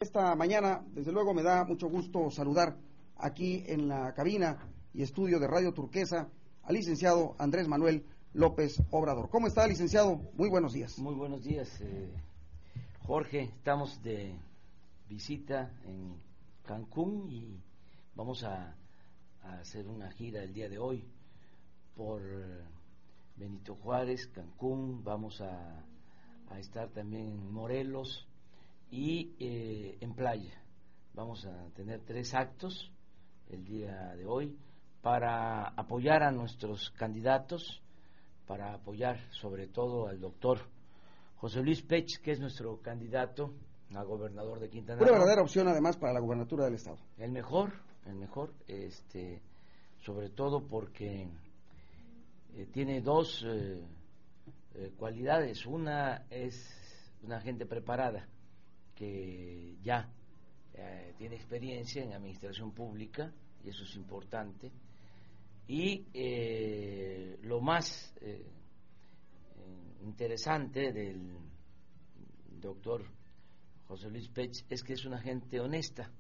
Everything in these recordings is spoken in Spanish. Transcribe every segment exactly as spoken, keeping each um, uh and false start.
esta mañana. Desde luego me da mucho gusto saludar aquí en la cabina y estudio de Radio Turquesa al licenciado Andrés Manuel López Obrador. ¿Cómo está, licenciado? Muy buenos días. Muy buenos días, eh, Jorge. Estamos de visita en Cancún y vamos a, a hacer una gira el día de hoy por Benito Juárez, Cancún. Vamos a, a estar también en Morelos y eh, en Playa. Vamos a tener tres actos el día de hoy para apoyar a nuestros candidatos, para apoyar sobre todo al doctor José Luis Pech, que es nuestro candidato a gobernador de Quintana Roo. Una verdadera opción además para la gubernatura del estado. El mejor, el mejor, este, sobre todo porque eh, tiene dos eh, eh, cualidades. Una es una gente preparada que ya eh, tiene experiencia en administración pública, y eso es importante. Y eh, lo más eh, interesante del doctor José Luis Pech es que es una gente honesta.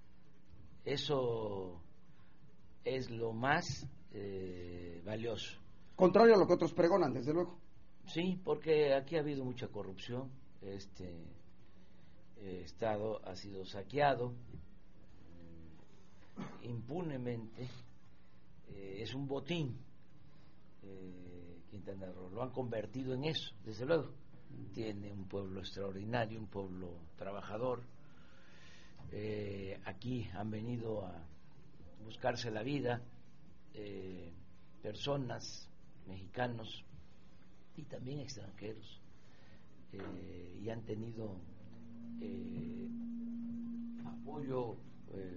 Eso es lo más eh, valioso. Contrario a lo que otros pregonan, desde luego. Sí, porque aquí ha habido mucha corrupción. Este eh, estado ha sido saqueado eh, impunemente. Eh, es un botín. eh, Quintana Roo lo han convertido en eso, desde luego. Tiene un pueblo extraordinario, un pueblo trabajador. Eh, aquí han venido a buscarse la vida eh, personas mexicanos y también extranjeros, eh, y han tenido eh, apoyo, eh,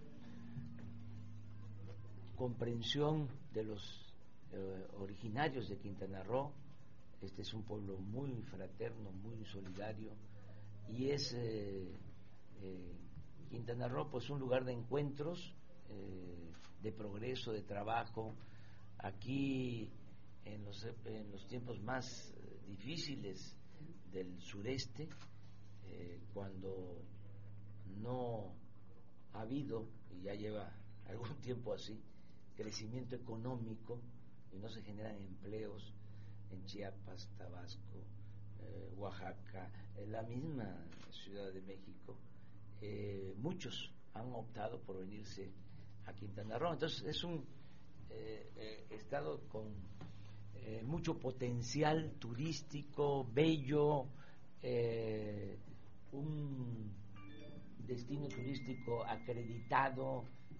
comprensión de los eh, originarios de Quintana Roo. Este es un pueblo muy fraterno, muy solidario, y es eh, eh, Quintana Roo pues un lugar de encuentros, eh, de progreso, de trabajo. Aquí en los, en los tiempos más difíciles del sureste, eh, cuando no ha habido, y ya lleva algún tiempo así, crecimiento económico y no se generan empleos en Chiapas, Tabasco, eh, Oaxaca, en la misma Ciudad de México, eh, muchos han optado por venirse a Quintana Roo. Entonces es un eh, eh, estado con eh, mucho potencial turístico, bello, eh, un destino turístico acreditado,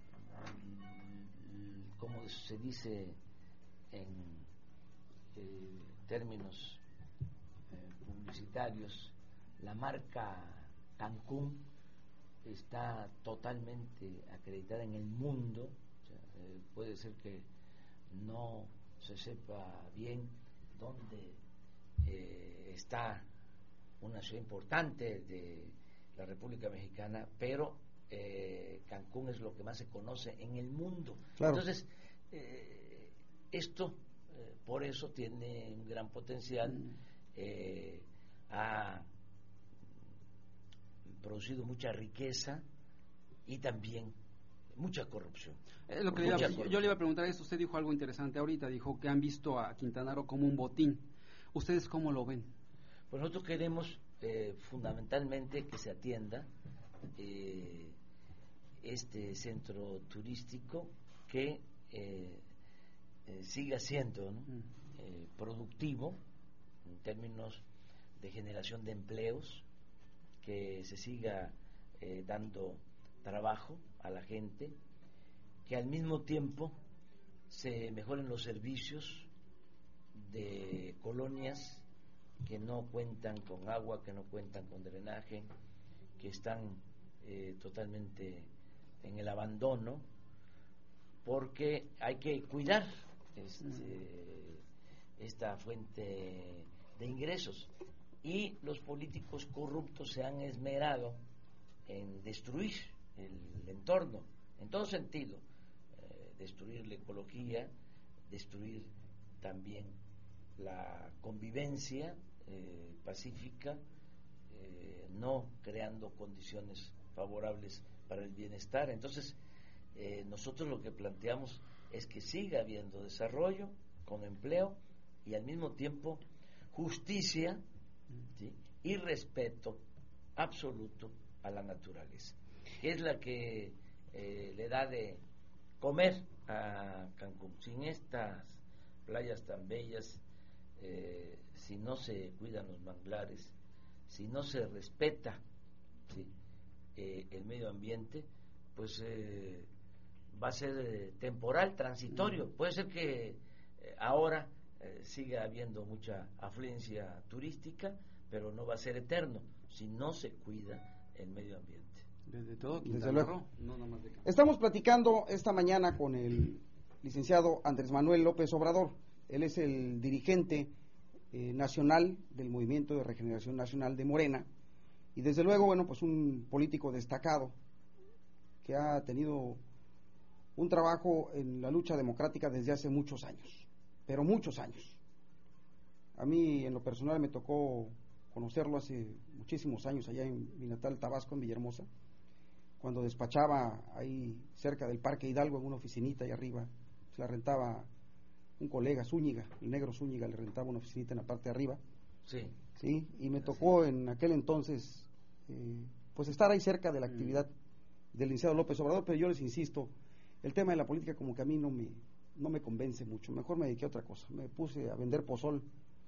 como se dice en eh, términos eh, publicitarios, la marca Cancún está totalmente acreditada en el mundo. O sea, eh, puede ser que no se sepa bien dónde eh, está una ciudad importante de la República Mexicana, pero eh, Cancún es lo que más se conoce en el mundo. Claro. Entonces, eh, esto eh, por eso tiene un gran potencial. Mm. eh, ha producido mucha riqueza y también mucha corrupción. Eh, lo que le iba, corrupción. Yo le iba a preguntar esto. Usted dijo algo interesante ahorita, dijo que han visto a Quintana Roo como un botín. ¿Ustedes cómo lo ven? Pues nosotros queremos eh, fundamentalmente que se atienda eh, este centro turístico, que eh, eh, siga siendo, ¿no? mm. eh, productivo en términos de generación de empleos, que se siga eh, dando trabajo a la gente, que al mismo tiempo se mejoren los servicios de colonias que no cuentan con agua, que no cuentan con drenaje, que están eh, totalmente en el abandono, porque hay que cuidar este, esta fuente de ingresos. Y los políticos corruptos se han esmerado en destruir el entorno, en todo sentido, eh, destruir la ecología, destruir también la convivencia eh, pacífica, eh, no creando condiciones favorables para el bienestar. Entonces, eh, nosotros lo que planteamos es que siga habiendo desarrollo con empleo y al mismo tiempo justicia, ¿sí?, y respeto absoluto a la naturaleza, que es la que eh, le da de comer a Cancún. Sin estas playas tan bellas, eh, si no se cuidan los manglares, si no se respeta, ¿sí?, eh, el medio ambiente, pues eh, va a ser eh, temporal, transitorio. Puede ser que eh, ahora eh, siga habiendo mucha afluencia turística, pero no va a ser eterno si no se cuida el medio ambiente. Desde todo, Desde luego. No, no más de Estamos platicando esta mañana con el licenciado Andrés Manuel López Obrador. Él es el dirigente eh, nacional del Movimiento de Regeneración Nacional de Morena, y desde luego, bueno, pues un político destacado que ha tenido un trabajo en la lucha democrática desde hace muchos años, pero muchos años. A mí, en lo personal, me tocó conocerlo hace muchísimos años allá en mi natal Tabasco, en Villahermosa, cuando despachaba ahí cerca del Parque Hidalgo en una oficinita ahí arriba. Se la rentaba un colega, Zúñiga, el negro Zúñiga, le rentaba una oficinita en la parte de arriba. Sí. Sí, y me tocó en aquel entonces eh, pues estar ahí cerca de la actividad del licenciado López Obrador, pero yo les insisto, el tema de la política como que a mí no me, no me convence mucho. Mejor me dediqué a otra cosa. Me puse a vender pozol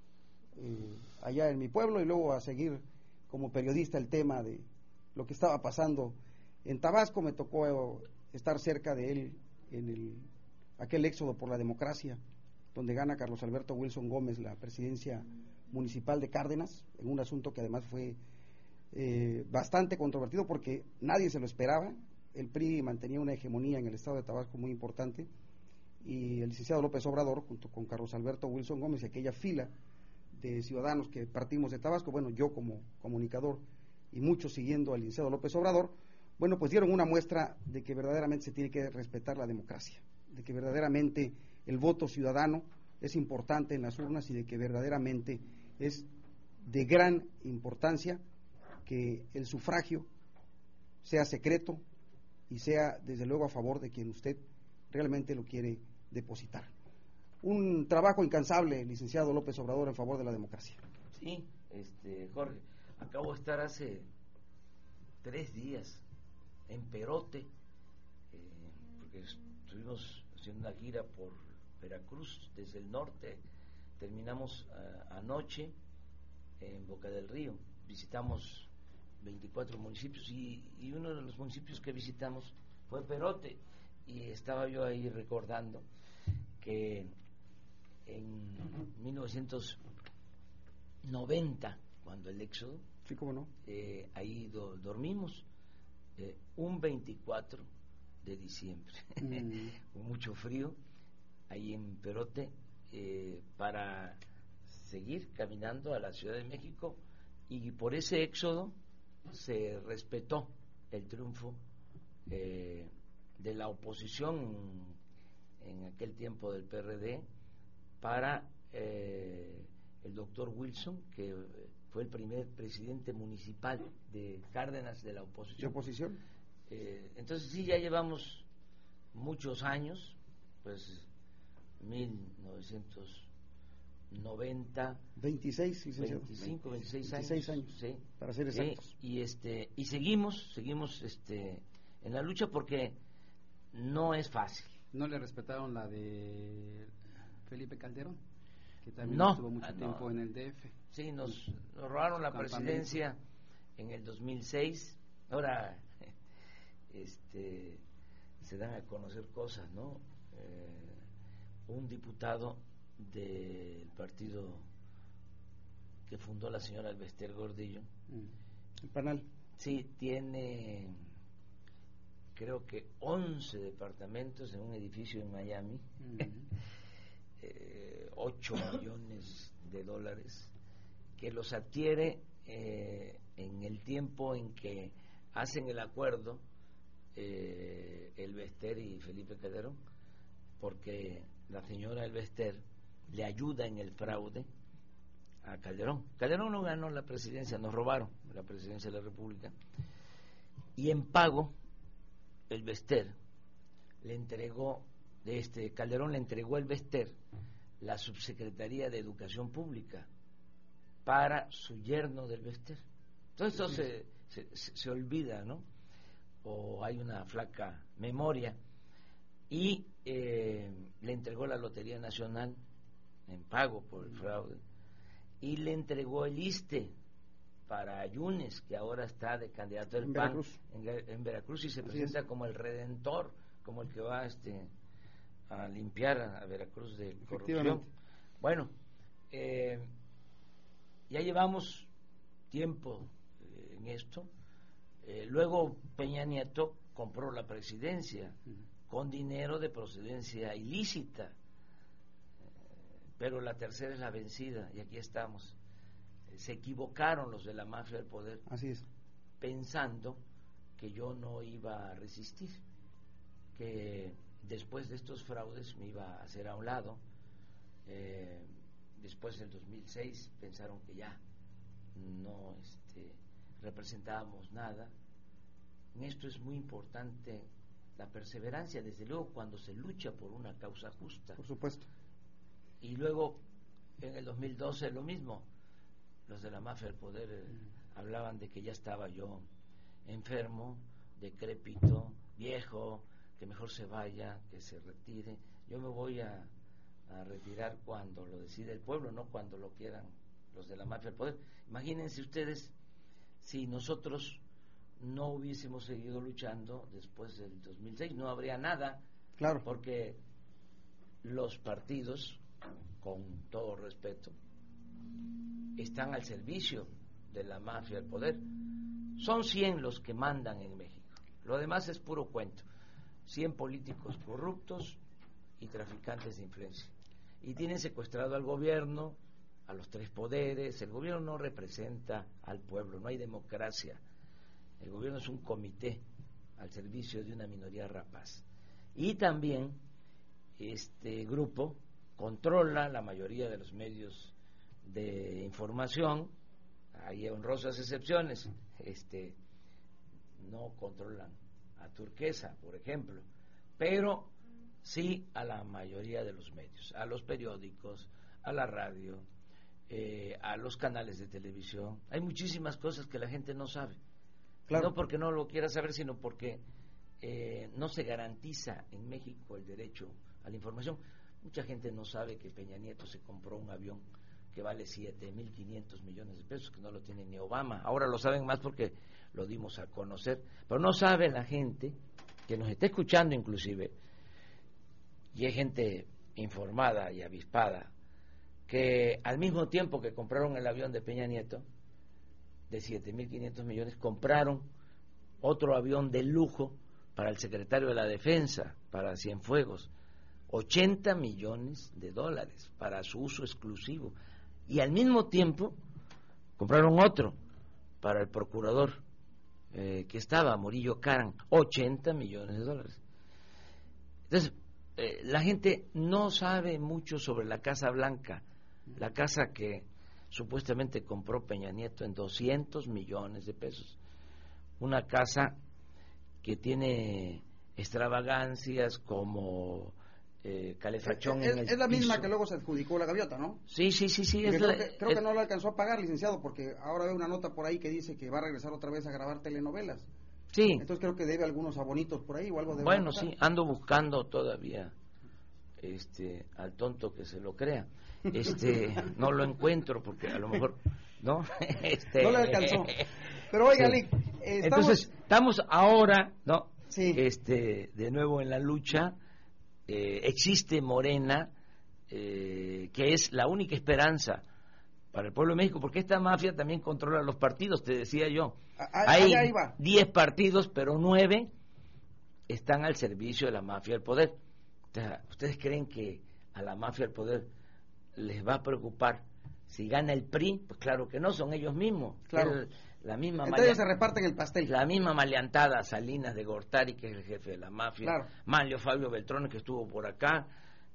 eh, allá en mi pueblo y luego a seguir como periodista el tema de lo que estaba pasando en Tabasco. Me tocó estar cerca de él en el, aquel éxodo por la democracia, donde gana Carlos Alberto Wilson Gómez la presidencia municipal de Cárdenas, en un asunto que además fue eh, bastante controvertido porque nadie se lo esperaba. El P R I mantenía una hegemonía en el estado de Tabasco muy importante, y el licenciado López Obrador, junto con Carlos Alberto Wilson Gómez y aquella fila de ciudadanos que partimos de Tabasco, bueno, yo como comunicador y muchos siguiendo al licenciado López Obrador, bueno, pues dieron una muestra de que verdaderamente se tiene que respetar la democracia, de que verdaderamente el voto ciudadano es importante en las urnas y de que verdaderamente es de gran importancia que el sufragio sea secreto y sea desde luego a favor de quien usted realmente lo quiere depositar. Un trabajo incansable, licenciado López Obrador, en favor de la democracia. Sí, este, Jorge, acabo de estar hace tres días en Perote, eh, porque estuvimos haciendo una gira por Veracruz desde el norte. Terminamos uh, anoche en Boca del Río, visitamos veinticuatro municipios y, y uno de los municipios que visitamos fue Perote, y estaba yo ahí recordando que en mil novecientos noventa, cuando el éxodo, sí, cómo no, eh, ahí do, dormimos eh, un veinticuatro de diciembre, mm. con mucho frío, ahí en Perote, eh, para seguir caminando a la Ciudad de México, y por ese éxodo se respetó el triunfo eh, de la oposición en aquel tiempo del P R D para eh, el doctor Wilson, que fue el primer presidente municipal de Cárdenas de la oposición. ¿De oposición? Eh, entonces sí, ya llevamos muchos años, pues mil novecientos noventa, veintiséis, sí, veinticinco, veintiséis, veintiséis años, años, sí, para ser exactos. Sí, y este y seguimos, seguimos este en la lucha porque no es fácil. ¿No le respetaron la de Felipe Calderón, que también no, estuvo mucho ah, no. tiempo en el D F? Sí, nos, nos robaron la presidencia en el dos mil seis. Ahora este se dan a conocer cosas, ¿no? Eh, un diputado del partido que fundó la señora Elvester Gordillo, mm. el Panal, sí, tiene creo que once departamentos en un edificio en Miami, mm. eh, ocho millones de dólares, que los adquiere eh, en el tiempo en que hacen el acuerdo eh, Elvester y Felipe Calderón, porque la señora Elvester le ayuda en el fraude a Calderón. Calderón no ganó la presidencia, nos robaron la presidencia de la República, y en pago el Bester le entregó, de este Calderón le entregó el Bester la subsecretaría de Educación Pública para su yerno del Bester. Entonces eso se, se, se olvida, ¿no? O hay una flaca memoria. Y eh, le entregó la Lotería Nacional en pago por el fraude, y le entregó el ISSSTE para Yunes, que ahora está de candidato del en P A N Veracruz. En, en Veracruz, y se Así presenta es. como el redentor, como el que va este, a limpiar a, a Veracruz de corrupción. Bueno, eh, ya llevamos tiempo eh, en esto. Eh, luego Peña Nieto compró la presidencia uh-huh. con dinero de procedencia ilícita, eh, pero la tercera es la vencida, y aquí estamos. Eh, se equivocaron los de la mafia del poder. Así es. Pensando que yo no iba a resistir, que después de estos fraudes me iba a hacer a un lado. Eh, después del dos mil seis pensaron que ya no este, representábamos nada. En esto es muy importante la perseverancia, desde luego cuando se lucha por una causa justa. Por supuesto. Y luego en el dos mil doce lo mismo, los de la mafia del poder eh, mm. hablaban de que ya estaba yo enfermo, decrépito, viejo, que mejor se vaya, que se retire. Yo me voy a, a retirar cuando lo decide el pueblo, no cuando lo quieran los de la mafia del poder. Imagínense ustedes si nosotros no hubiésemos seguido luchando después del dos mil seis, no habría nada. Claro. Porque los partidos, con todo respeto, están al servicio de la mafia del poder. Son cien los que mandan en México. Lo demás es puro cuento. cien políticos corruptos y traficantes de influencia. Y tienen secuestrado al gobierno, a los tres poderes. El gobierno no representa al pueblo, no hay democracia. El gobierno es un comité al servicio de una minoría rapaz. Y también este grupo controla la mayoría de los medios de información. Hay honrosas excepciones, este no controlan a Turquesa, por ejemplo, pero sí a la mayoría de los medios, a los periódicos, a la radio, eh, a los canales de televisión. Hay muchísimas cosas que la gente no sabe. Claro. No porque no lo quiera saber, sino porque eh, no se garantiza en México el derecho a la información. Mucha gente no sabe que Peña Nieto se compró un avión que vale siete mil quinientos millones de pesos, que no lo tiene ni Obama. Ahora lo saben más porque lo dimos a conocer, pero no sabe la gente que nos está escuchando inclusive, y hay gente informada y avispada, que al mismo tiempo que compraron el avión de Peña Nieto de siete mil quinientos millones, compraron otro avión de lujo para el secretario de la Defensa, para Cienfuegos, ochenta millones de dólares para su uso exclusivo, y al mismo tiempo compraron otro para el procurador eh, que estaba, Murillo Karam, ochenta millones de dólares. Entonces, eh, la gente no sabe mucho sobre la Casa Blanca, la casa que supuestamente compró Peña Nieto en doscientos millones de pesos, una casa que tiene extravagancias como eh, calefacción es, en el es la misma piso. Que luego se adjudicó la Gaviota, ¿no? Sí, sí, sí, sí. Es creo, la, que, creo es, que no lo alcanzó a pagar, licenciado, porque ahora veo una nota por ahí que dice que va a regresar otra vez a grabar telenovelas. Sí. Entonces creo que debe algunos abonitos por ahí o algo de. Bueno, sí, ando buscando todavía este al tonto que se lo crea. Este no lo encuentro porque a lo mejor no este no le alcanzó. Pero oiga, sí. Lic, eh, estamos... entonces estamos ahora, ¿no? Sí. Este de nuevo en la lucha. Eh, existe Morena, eh, que es la única esperanza para el pueblo de México, porque esta mafia también controla los partidos, te decía yo. A, Hay diez partidos, pero nueve están al servicio de la mafia del poder. Entonces, ¿ustedes creen que a la mafia del poder les va a preocupar si gana el P R I? Pues claro que no, son ellos mismos. Claro. El, la misma Entre ellos se reparten el pastel. La misma maleantada Salinas de Gortari, que es el jefe de la mafia. Claro. Manlio Fabio Beltrón, que estuvo por acá.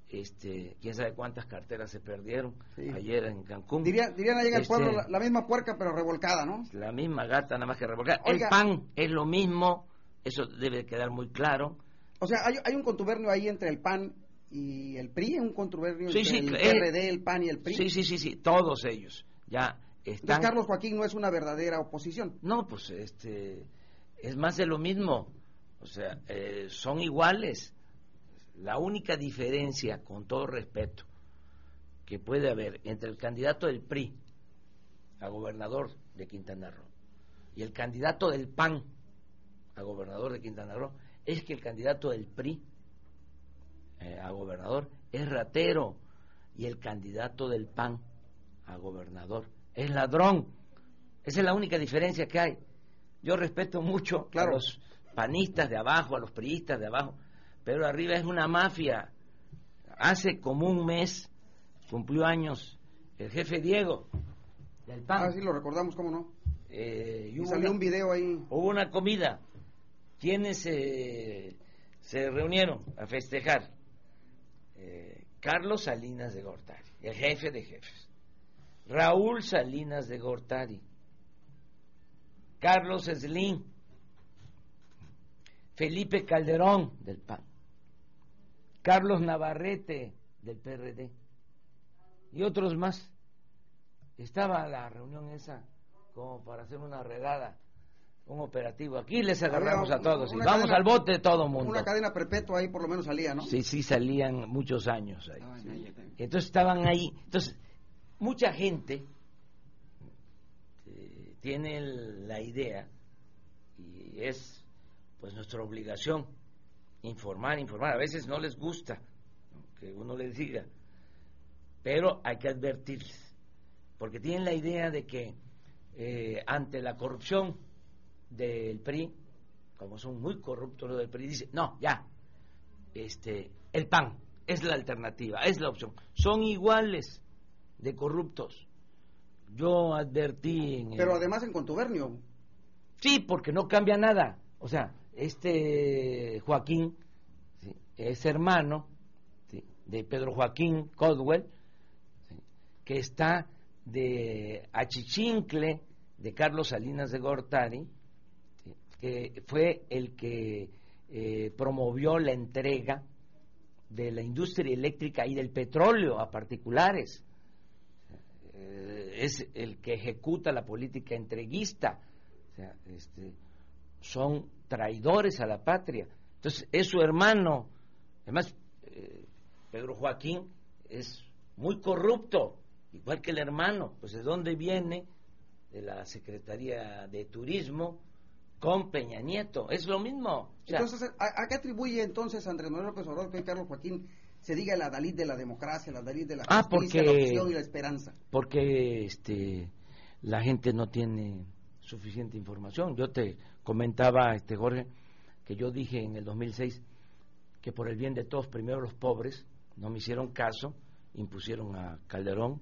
este, quién sabe cuántas carteras se perdieron sí. ayer en Cancún. Diría, dirían ahí en el este, pueblo, la, la misma puerca pero revolcada, ¿no? La misma gata, nada más que revolcada. Oiga, el pan es lo mismo, eso debe quedar muy claro. O sea, hay, hay un contubernio ahí entre el P A N y el P R I, un contubernio sí, entre sí, el eh, P R D, el P A N y el P R I. Sí, sí, sí, sí, todos ellos ya están. Entonces, Carlos Joaquín no es una verdadera oposición. No, pues este es más de lo mismo, o sea, eh, son iguales. La única diferencia, con todo respeto, que puede haber entre el candidato del P R I a gobernador de Quintana Roo y el candidato del P A N a gobernador de Quintana Roo es que el candidato del P R I eh, a gobernador es ratero y el candidato del P A N a gobernador es ladrón. Esa es la única diferencia que hay. Yo respeto mucho claro. a los panistas de abajo, a los priistas de abajo, pero arriba es una mafia. Hace como un mes cumplió años el jefe Diego del P A N. Ah, sí, lo recordamos, ¿cómo no? Eh, y y hubo salió una, un video ahí. Hubo una comida. ¿Quiénes eh, se reunieron a festejar? Eh, Carlos Salinas de Gortari, el jefe de jefes. Raúl Salinas de Gortari. Carlos Slim. Felipe Calderón del P A N. Carlos Navarrete del P R D. Y otros más. Estaba la reunión esa como para hacer una redada, un operativo. Aquí les agarramos Había a todos y una vamos cadena, al bote todo mundo. Una cadena perpetua ahí por lo menos salía, ¿no? Sí, sí, salían muchos años ahí. Ah, sí. Entonces estaban ahí. Entonces, mucha gente eh, tiene la idea, y es pues nuestra obligación, informar, informar. A veces no les gusta, ¿no?, que uno les diga, pero hay que advertirles, porque tienen la idea de que eh, ante la corrupción del P R I, como son muy corruptos los del P R I, dice, no, ya, este, el P A N es la alternativa, es la opción. Son iguales de corruptos. Yo advertí en el... Pero además en contubernio. Sí, porque no cambia nada. O sea, este Joaquín, ¿sí?, es hermano, ¿sí?, de Pedro Joaquín Caldwell, ¿sí?, que está de achichincle de Carlos Salinas de Gortari, ¿sí?, que fue el que eh, promovió la entrega de la industria eléctrica y del petróleo a particulares. Eh, es el que ejecuta la política entreguista. O sea, este, son traidores a la patria. Entonces, es su hermano. Además, eh, Pedro Joaquín es muy corrupto, igual que el hermano. Pues, ¿de dónde viene? De la Secretaría de Turismo con Peña Nieto. Es lo mismo. O sea, entonces, ¿a, ¿a qué atribuye entonces Andrés Manuel López Obrador que Carlos Joaquín se diga el adalid de la democracia, el adalid de la justicia, ah, porque, la opción y la esperanza? Porque este, la gente no tiene suficiente información. Yo te comentaba, este Jorge, que yo dije en el dos mil seis que por el bien de todos, primero los pobres, no me hicieron caso, impusieron a Calderón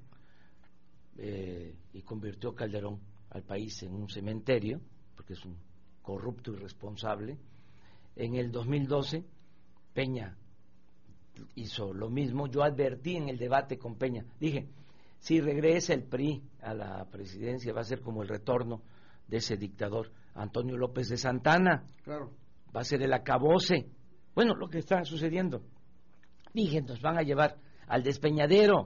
eh, y convirtió Calderón al país en un cementerio, porque es un corrupto irresponsable. En el dos mil doce Peña hizo lo mismo. Yo advertí en el debate con Peña, dije, si regresa el P R I a la presidencia va a ser como el retorno de ese dictador Antonio López de Santana. Claro. Va a ser el acabose. Bueno, lo que está sucediendo. Dije, nos van a llevar al despeñadero.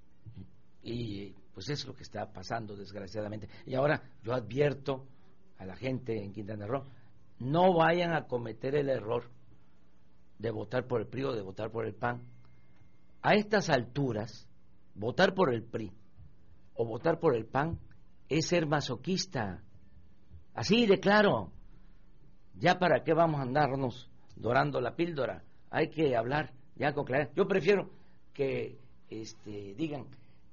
Y pues es lo que está pasando, desgraciadamente. Y ahora yo advierto a la gente en Quintana Roo, no vayan a cometer el error de votar por el P R I o de votar por el P A N. A estas alturas, votar por el P R I o votar por el P A N es ser masoquista. Así de claro. Ya para qué vamos a andarnos dorando la píldora. Hay que hablar ya con claridad. Yo prefiero que este, digan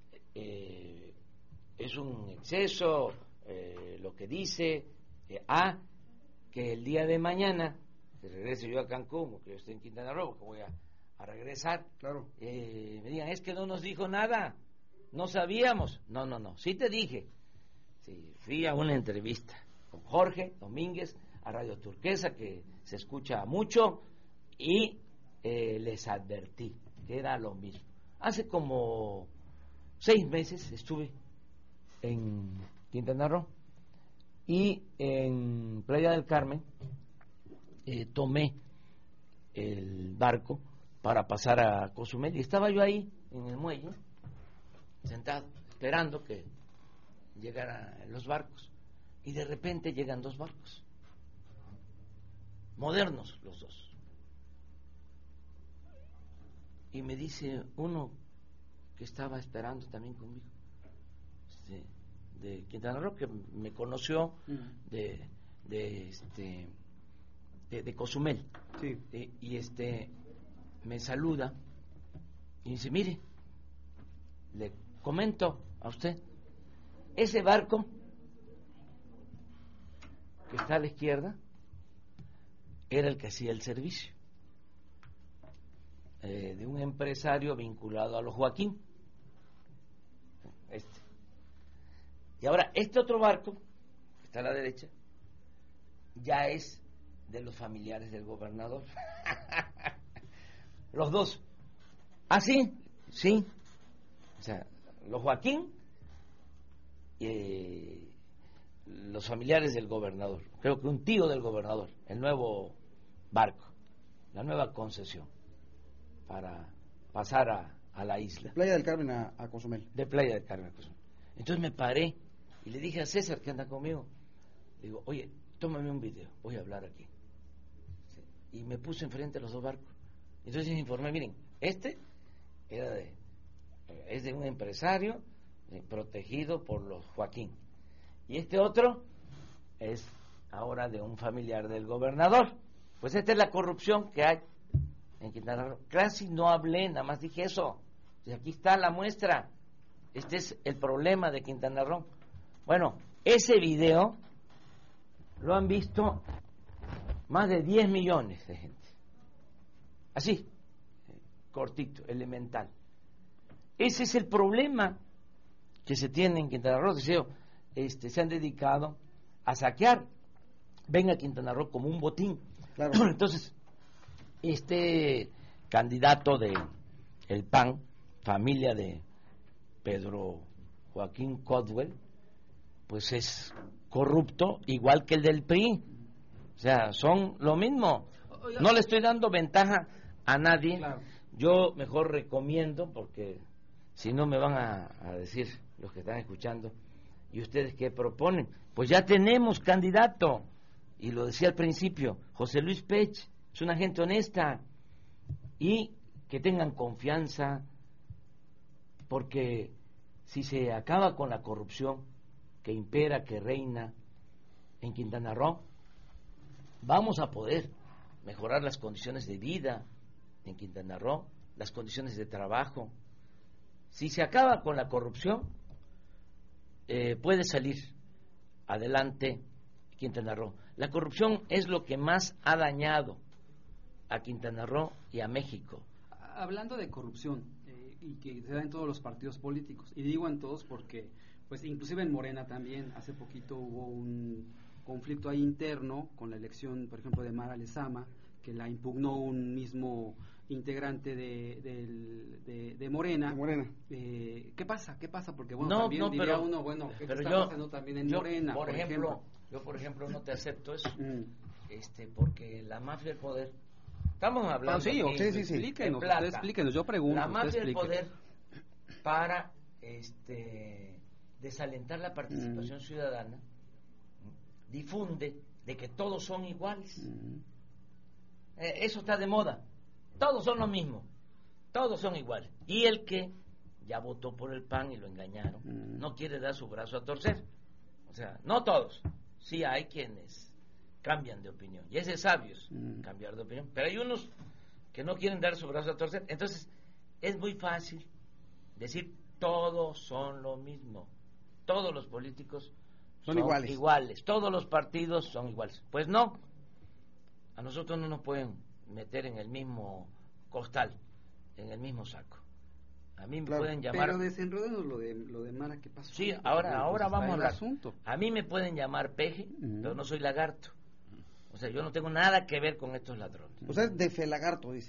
eh, es un exceso eh, lo que dice eh, a que el día de mañana que regrese yo a Cancún, que yo estoy en Quintana Roo, que voy a, a regresar, claro. eh, me digan, es que no nos dijo nada, no sabíamos. No, no, no, sí te dije. Sí, fui a una entrevista con Jorge Domínguez a Radio Turquesa, que se escucha mucho, y eh, les advertí que era lo mismo. Hace como seis meses estuve en Quintana Roo y en Playa del Carmen eh, tomé el barco para pasar a Cozumel y estaba yo ahí en el muelle sentado esperando que llegaran los barcos y de repente llegan dos barcos modernos los dos y me dice uno que estaba esperando también conmigo este, de Quintana Roo, que me conoció de de este de, de Cozumel, sí. y, y este me saluda y dice, mire, le comento a usted, ese barco que está a la izquierda era el que hacía el servicio eh, de un empresario vinculado a los Joaquín, este. Y ahora este otro barco que está a la derecha ya es de los familiares del gobernador. Los dos. Ah, sí, sí. O sea, los Joaquín y eh, los familiares del gobernador. Creo que un tío del gobernador, el nuevo barco, la nueva concesión para pasar a, a la isla. Playa del Carmen a, a Cozumel. De Playa del Carmen a Cozumel. Entonces me paré y le dije a César, que anda conmigo, le digo, oye, tómame un video, voy a hablar aquí. Sí. Y me puse enfrente a los dos barcos. Entonces informé, miren, este era de, es de un empresario eh, protegido por los Joaquín. Y este otro es ahora de un familiar del gobernador. Pues esta es la corrupción que hay en Quintana Roo. Casi no hablé, nada más dije eso. Y aquí está la muestra. Este es el problema de Quintana Roo. Bueno, ese video lo han visto más de diez millones de gente. Así, cortito, elemental. Ese es el problema que se tiene en Quintana Roo. Deseo, este, se han dedicado a saquear. Ven a Quintana Roo como un botín. Claro. Entonces, este candidato de el P A N, familia de Pedro Joaquín Codwell, pues es corrupto igual que el del P R I. O sea, son lo mismo. No le estoy dando ventaja a nadie. Claro. Yo mejor recomiendo, porque si no me van a, a decir los que están escuchando, ¿y ustedes qué proponen? Pues ya tenemos candidato, y lo decía al principio, José Luis Pech, es una gente honesta, y que tengan confianza, porque si se acaba con la corrupción que impera, que reina en Quintana Roo, vamos a poder mejorar las condiciones de vida en Quintana Roo, las condiciones de trabajo. Si se acaba con la corrupción, eh, puede salir adelante Quintana Roo. La corrupción es lo que más ha dañado a Quintana Roo y a México. Hablando de corrupción, eh, y que se da en todos los partidos políticos, y digo en todos porque, pues inclusive en Morena también, hace poquito hubo un conflicto ahí interno con la elección, por ejemplo, de Mara Lezama, que la impugnó un mismo integrante de, de, de, de Morena. De Morena. Eh, ¿Qué pasa? ¿Qué pasa? Porque bueno, No, también no, diría pero, uno, bueno, ¿qué pero está yo, pasando también en yo, Morena? Por, Por ejemplo, ejemplo, yo por ejemplo no te acepto eso, mm. este, porque la mafia del poder, estamos hablando Ah, sí, aquí sí, sí, de- sí. de Explíquenos, plata. usted explíquenos, yo pregunto, La usted mafia del explique. poder para este desalentar la participación Mm. ciudadana difunde de que todos son iguales. Mm. Eh, eso está de moda. Todos son lo mismo. Todos son iguales. Y el que ya votó por el P A N y lo engañaron, Mm. no quiere dar su brazo a torcer. O sea, no todos. Sí hay quienes cambian de opinión. Y ese es sabios, Mm. cambiar de opinión. Pero hay unos que no quieren dar su brazo a torcer. Entonces, es muy fácil decir todos son lo mismo. Todos los políticos Son iguales. iguales. Todos los partidos son iguales. Pues no. A nosotros no nos pueden meter en el mismo costal, en el mismo saco. A mí me Claro, pueden llamar. Pero desenredenos lo de, lo de Mara, ¿qué pasó? Sí, Porque, ahora, pues, ahora está vamos a el hablar. asunto. A mí me pueden llamar peje, Mm. pero no soy lagarto. O sea, yo no tengo nada que ver con estos ladrones. O sea, es de felagarto, dice.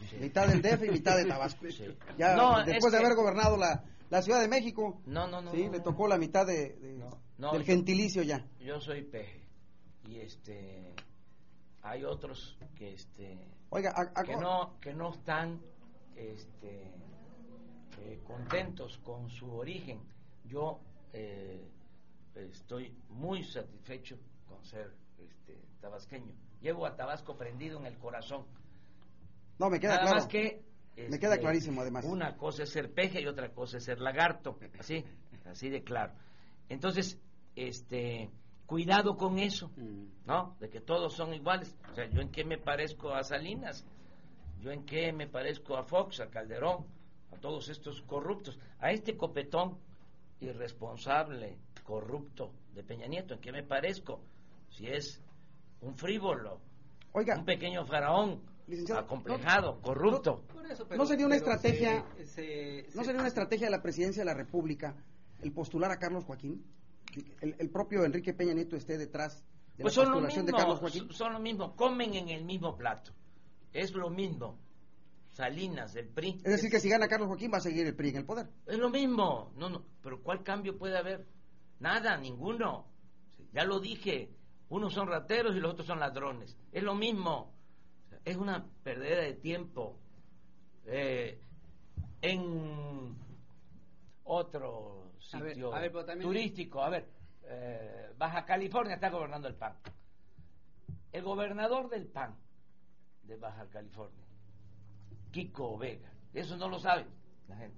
Sí. Mitad del D F y mitad de Tabasco. Sí. Ya No, después es de que- haber gobernado la, la Ciudad de México, No, no, no. sí, no, le no. tocó la mitad de, de- No, no, del yo- gentilicio ya. Yo soy peje y este hay otros que este Oiga, a- a- que no que no están este eh, contentos con su origen. Yo eh, estoy muy satisfecho con ser este tabasqueño. Llevo a Tabasco prendido en el corazón. no, me queda Nada claro. más que Me este, queda clarísimo, además. una cosa es ser peje y otra cosa es ser lagarto, así, así de claro. Entonces, este, cuidado con eso, Mm. ¿no? De que todos son iguales. O sea, ¿yo en qué me parezco a Salinas? ¿Yo en qué me parezco a Fox, a Calderón, a todos estos corruptos? A este copetón irresponsable, corrupto de Peña Nieto, ¿en qué me parezco? Si es un frívolo, Oiga, un pequeño faraón, licenciado, acomplejado, corrupto. Por eso, ¿No sería una pero estrategia- se- se- ¿no se- sería una estrategia de la presidencia de la República el postular a Carlos Joaquín? El, el propio Enrique Peña Nieto esté detrás de Pues la son lo postulación de mismo, Carlos Joaquín. son lo mismo, comen en el mismo plato, es lo mismo. Salinas, del P R I. Es decir, que si gana Carlos Joaquín va a seguir el P R I en el poder. Es lo mismo, no, no, pero ¿cuál cambio puede haber? Nada, ninguno. Ya lo dije, unos son rateros y los otros son ladrones. Es lo mismo, es una perdera de tiempo. Eh, en otro A ver, sitio a ver, pero también- turístico, a ver, eh, Baja California está gobernando el P A N. El gobernador del P A N de Baja California, Kiko Vega, eso no lo sabe la gente,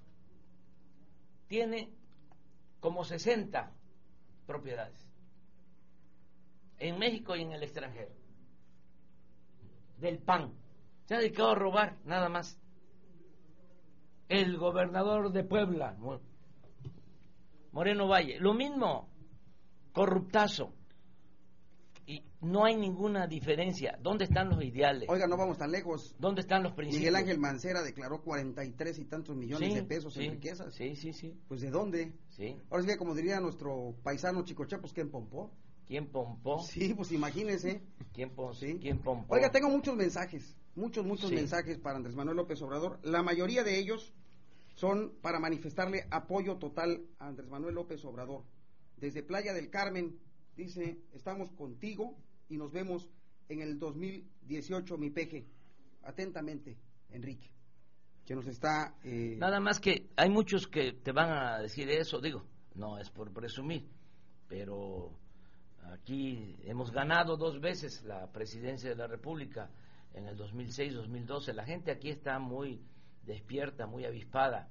tiene como sesenta propiedades en México y en el extranjero del P A N. Se ha dedicado a robar nada más. El gobernador de Puebla, Moreno Valle, lo mismo, corruptazo. Y no hay ninguna diferencia. ¿Dónde están los ideales? Oiga, no vamos tan lejos. ¿Dónde están los principios? Miguel Ángel Mancera declaró cuarenta y tres y tantos millones Sí, de pesos sí, en riquezas. Sí, sí, sí. Pues ¿de dónde? Sí. Ahora sí que como diría nuestro paisano Chicoche, pues ¿quién pompó? ¿Quién pompó? Sí, pues imagínese. ¿Quién, pon- Sí. ¿Quién pompó? Oiga, tengo muchos mensajes, muchos, muchos Sí. mensajes para Andrés Manuel López Obrador. La mayoría de ellos son para manifestarle apoyo total a Andrés Manuel López Obrador. Desde Playa del Carmen, dice, estamos contigo y nos vemos en el dos mil dieciocho, mi peje. Atentamente, Enrique, que nos está... eh, Nada más que hay muchos que te van a decir eso, digo, no es por presumir, pero aquí hemos ganado dos veces la presidencia de la República, en el dos mil seis, dos mil doce. La gente aquí está muy despierta, muy avispada,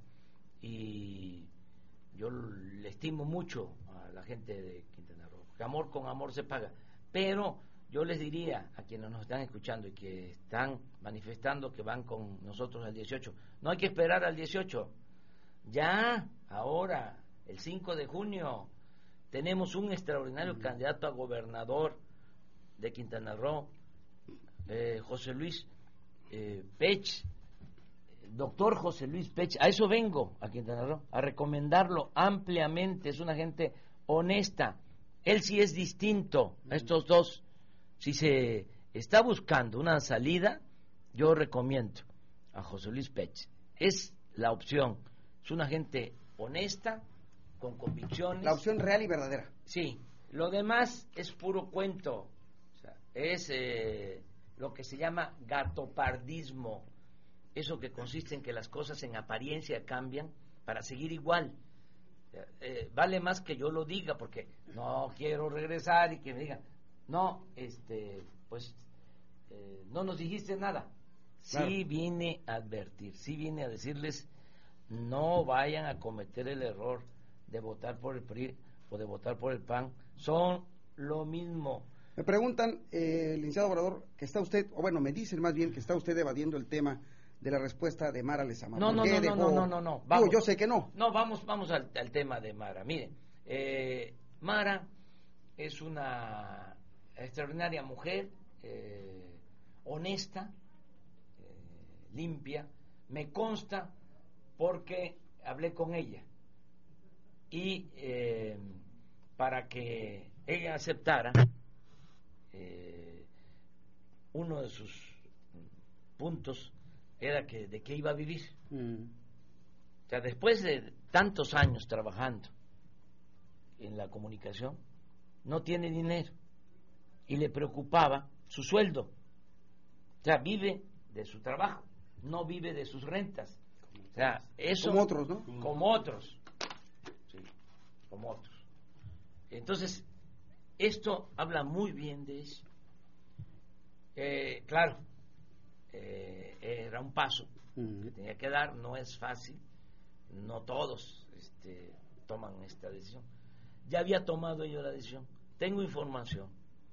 y yo le estimo mucho a la gente de Quintana Roo, que amor con amor se paga. Pero yo les diría a quienes nos están escuchando y que están manifestando que van con nosotros al dieciocho, no hay que esperar al dieciocho, ya, ahora, el cinco de junio, tenemos un extraordinario candidato a gobernador de Quintana Roo, eh, José Luis eh, Pech, doctor José Luis Pech. A eso vengo a Quintana Roo, a recomendarlo ampliamente. Es una gente honesta. Él sí es distinto a estos dos. Si se está buscando una salida, yo recomiendo a José Luis Pech. Es la opción. Es una gente honesta, con convicciones. la opción real y verdadera. Sí, lo demás es puro cuento. O sea, es eh, lo que se llama gatopardismo. Eso que consiste en que las cosas en apariencia cambian para seguir igual. Eh, vale más que yo lo diga, porque no quiero regresar y que me digan, no, este, pues eh, no nos dijiste nada. Claro. Sí vine a advertir, sí vine a decirles, no vayan a cometer el error de votar por el P R I o de votar por el P A N. Son lo mismo. Me preguntan, eh, licenciado Obrador, que está usted, o bueno, me dicen más bien que está usted evadiendo el tema de la respuesta de Mara Lezama. No, no, ¿Por qué no, no, dejó- no, no, no, no, Digo, vamos. yo sé que no. No, vamos, vamos al, al tema de Mara. Miren, eh, Mara es una extraordinaria mujer, eh, honesta, eh, limpia. Me consta porque hablé con ella y eh, para que ella aceptara eh, uno de sus puntos era que de qué iba a vivir. Mm. O sea, después de tantos años trabajando en la comunicación, no tiene dinero y le preocupaba su sueldo. O sea, vive de su trabajo, no vive de sus rentas. O sea, eso, como otros, ¿no? Como otros. Sí, como otros. Entonces, esto habla muy bien de eso. Eh, claro, eh, era un paso Mm. que tenía que dar, no es fácil, no todos este, toman esta decisión. Ya había tomado yo la decisión. Tengo información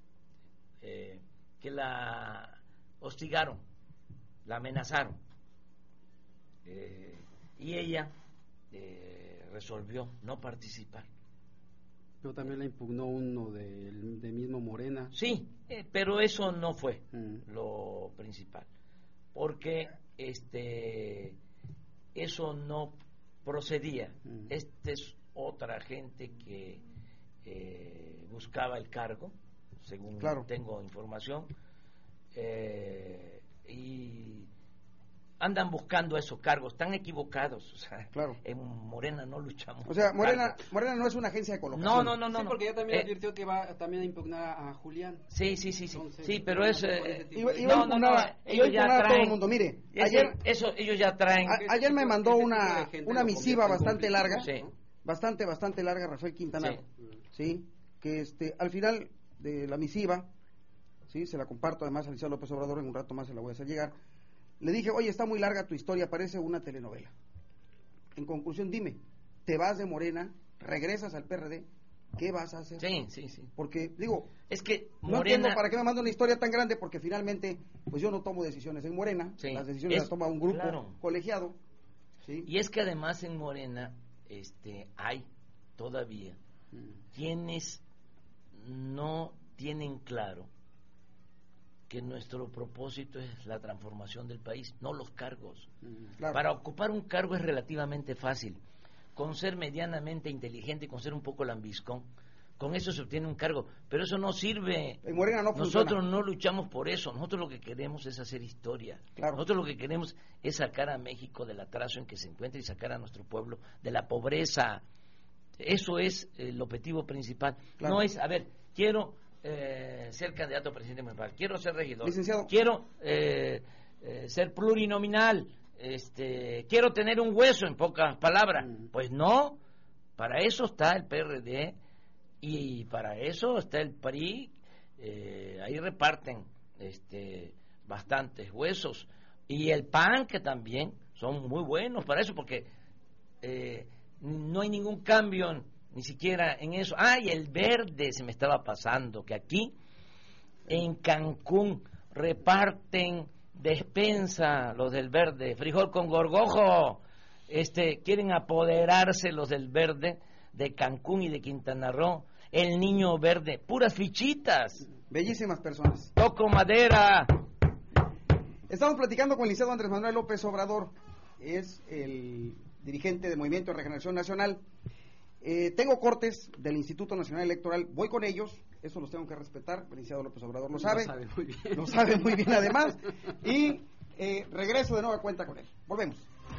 eh, que la hostigaron, la amenazaron, eh, y ella eh, resolvió no participar. Pero también la impugnó uno del de mismo Morena. Sí, eh, pero eso no fue Mm. lo principal, porque este eso no procedía. Mm. Esta es otra gente que eh, buscaba el cargo, según Claro. tengo información, eh, y andan buscando esos cargos, están equivocados. O sea, Claro. en Morena no luchamos. O sea, por Morena, cargos. Morena no es una agencia de No, colocación. no, no, no. Sí, no. porque ella también Eh, advirtió que va también a impugnar a Julián. Sí, sí, sí, sí. Entonces, Sí, pero no es. por eh, ese tipo Iba, de- iba a No, no, impugnar, no, a- iba a ellos ya impugnar a todo el traen- mundo. Mire, ese- ayer, eso ellos ya traen. a- ayer me Ese mandó tipo de una, gente una lo misiva convierte en bastante conflicto, larga, Sí. ¿no? bastante, bastante larga, Rafael Quintana, Sí. sí, que este, al final de la misiva, sí, se la comparto además al licenciado López Obrador, en un rato más se la voy a hacer llegar. Le dije, oye, está muy larga tu historia, parece una telenovela. En conclusión, dime, ¿te vas de Morena, regresas al P R D? ¿Qué vas a hacer? Sí, sí, sí. Porque, digo, Es que no Morena. entiendo para qué me manda una historia tan grande, porque finalmente, pues yo no tomo decisiones en Morena, Sí. las decisiones Es- las toma un grupo claro. colegiado, ¿sí? Y es que además en Morena este, hay todavía Mm. quienes no tienen claro que nuestro propósito es la transformación del país, no los cargos. Mm. Claro. Para ocupar un cargo es relativamente fácil. Con ser medianamente inteligente y con ser un poco lambiscón, con eso se obtiene un cargo. Pero eso no sirve. En Morena no Nosotros funciona. no luchamos por eso. Nosotros lo que queremos es hacer historia. Claro. Nosotros lo que queremos es sacar a México del atraso en que se encuentra y sacar a nuestro pueblo de la pobreza. Eso es eh, el objetivo principal. Claro. No es, a ver, quiero eh, ser candidato a presidente municipal, quiero ser regidor, Licenciado. quiero eh, eh, ser plurinominal, este, quiero tener un hueso, en pocas palabras. Mm. Pues no, para eso está el P R D y para eso está el P R I. Eh, ahí reparten este, bastantes huesos, y el P A N, que también son muy buenos para eso, porque eh, no hay ningún cambio en- ni siquiera en eso. Ah, y el Verde, se me estaba pasando, que aquí en Cancún reparten despensa los del Verde, frijol con gorgojo. Este, quieren apoderarse los del Verde de Cancún y de Quintana Roo. El Niño Verde, puras fichitas. Bellísimas personas. Toco madera. Estamos platicando con el licenciado Andrés Manuel López Obrador, es el dirigente del Movimiento de Regeneración Nacional. Eh, tengo cortes del Instituto Nacional Electoral, voy con ellos, eso los tengo que respetar, el licenciado López Obrador lo sabe, Lo sabe muy bien. lo sabe muy bien además, y eh, regreso de nueva cuenta con él. Volvemos.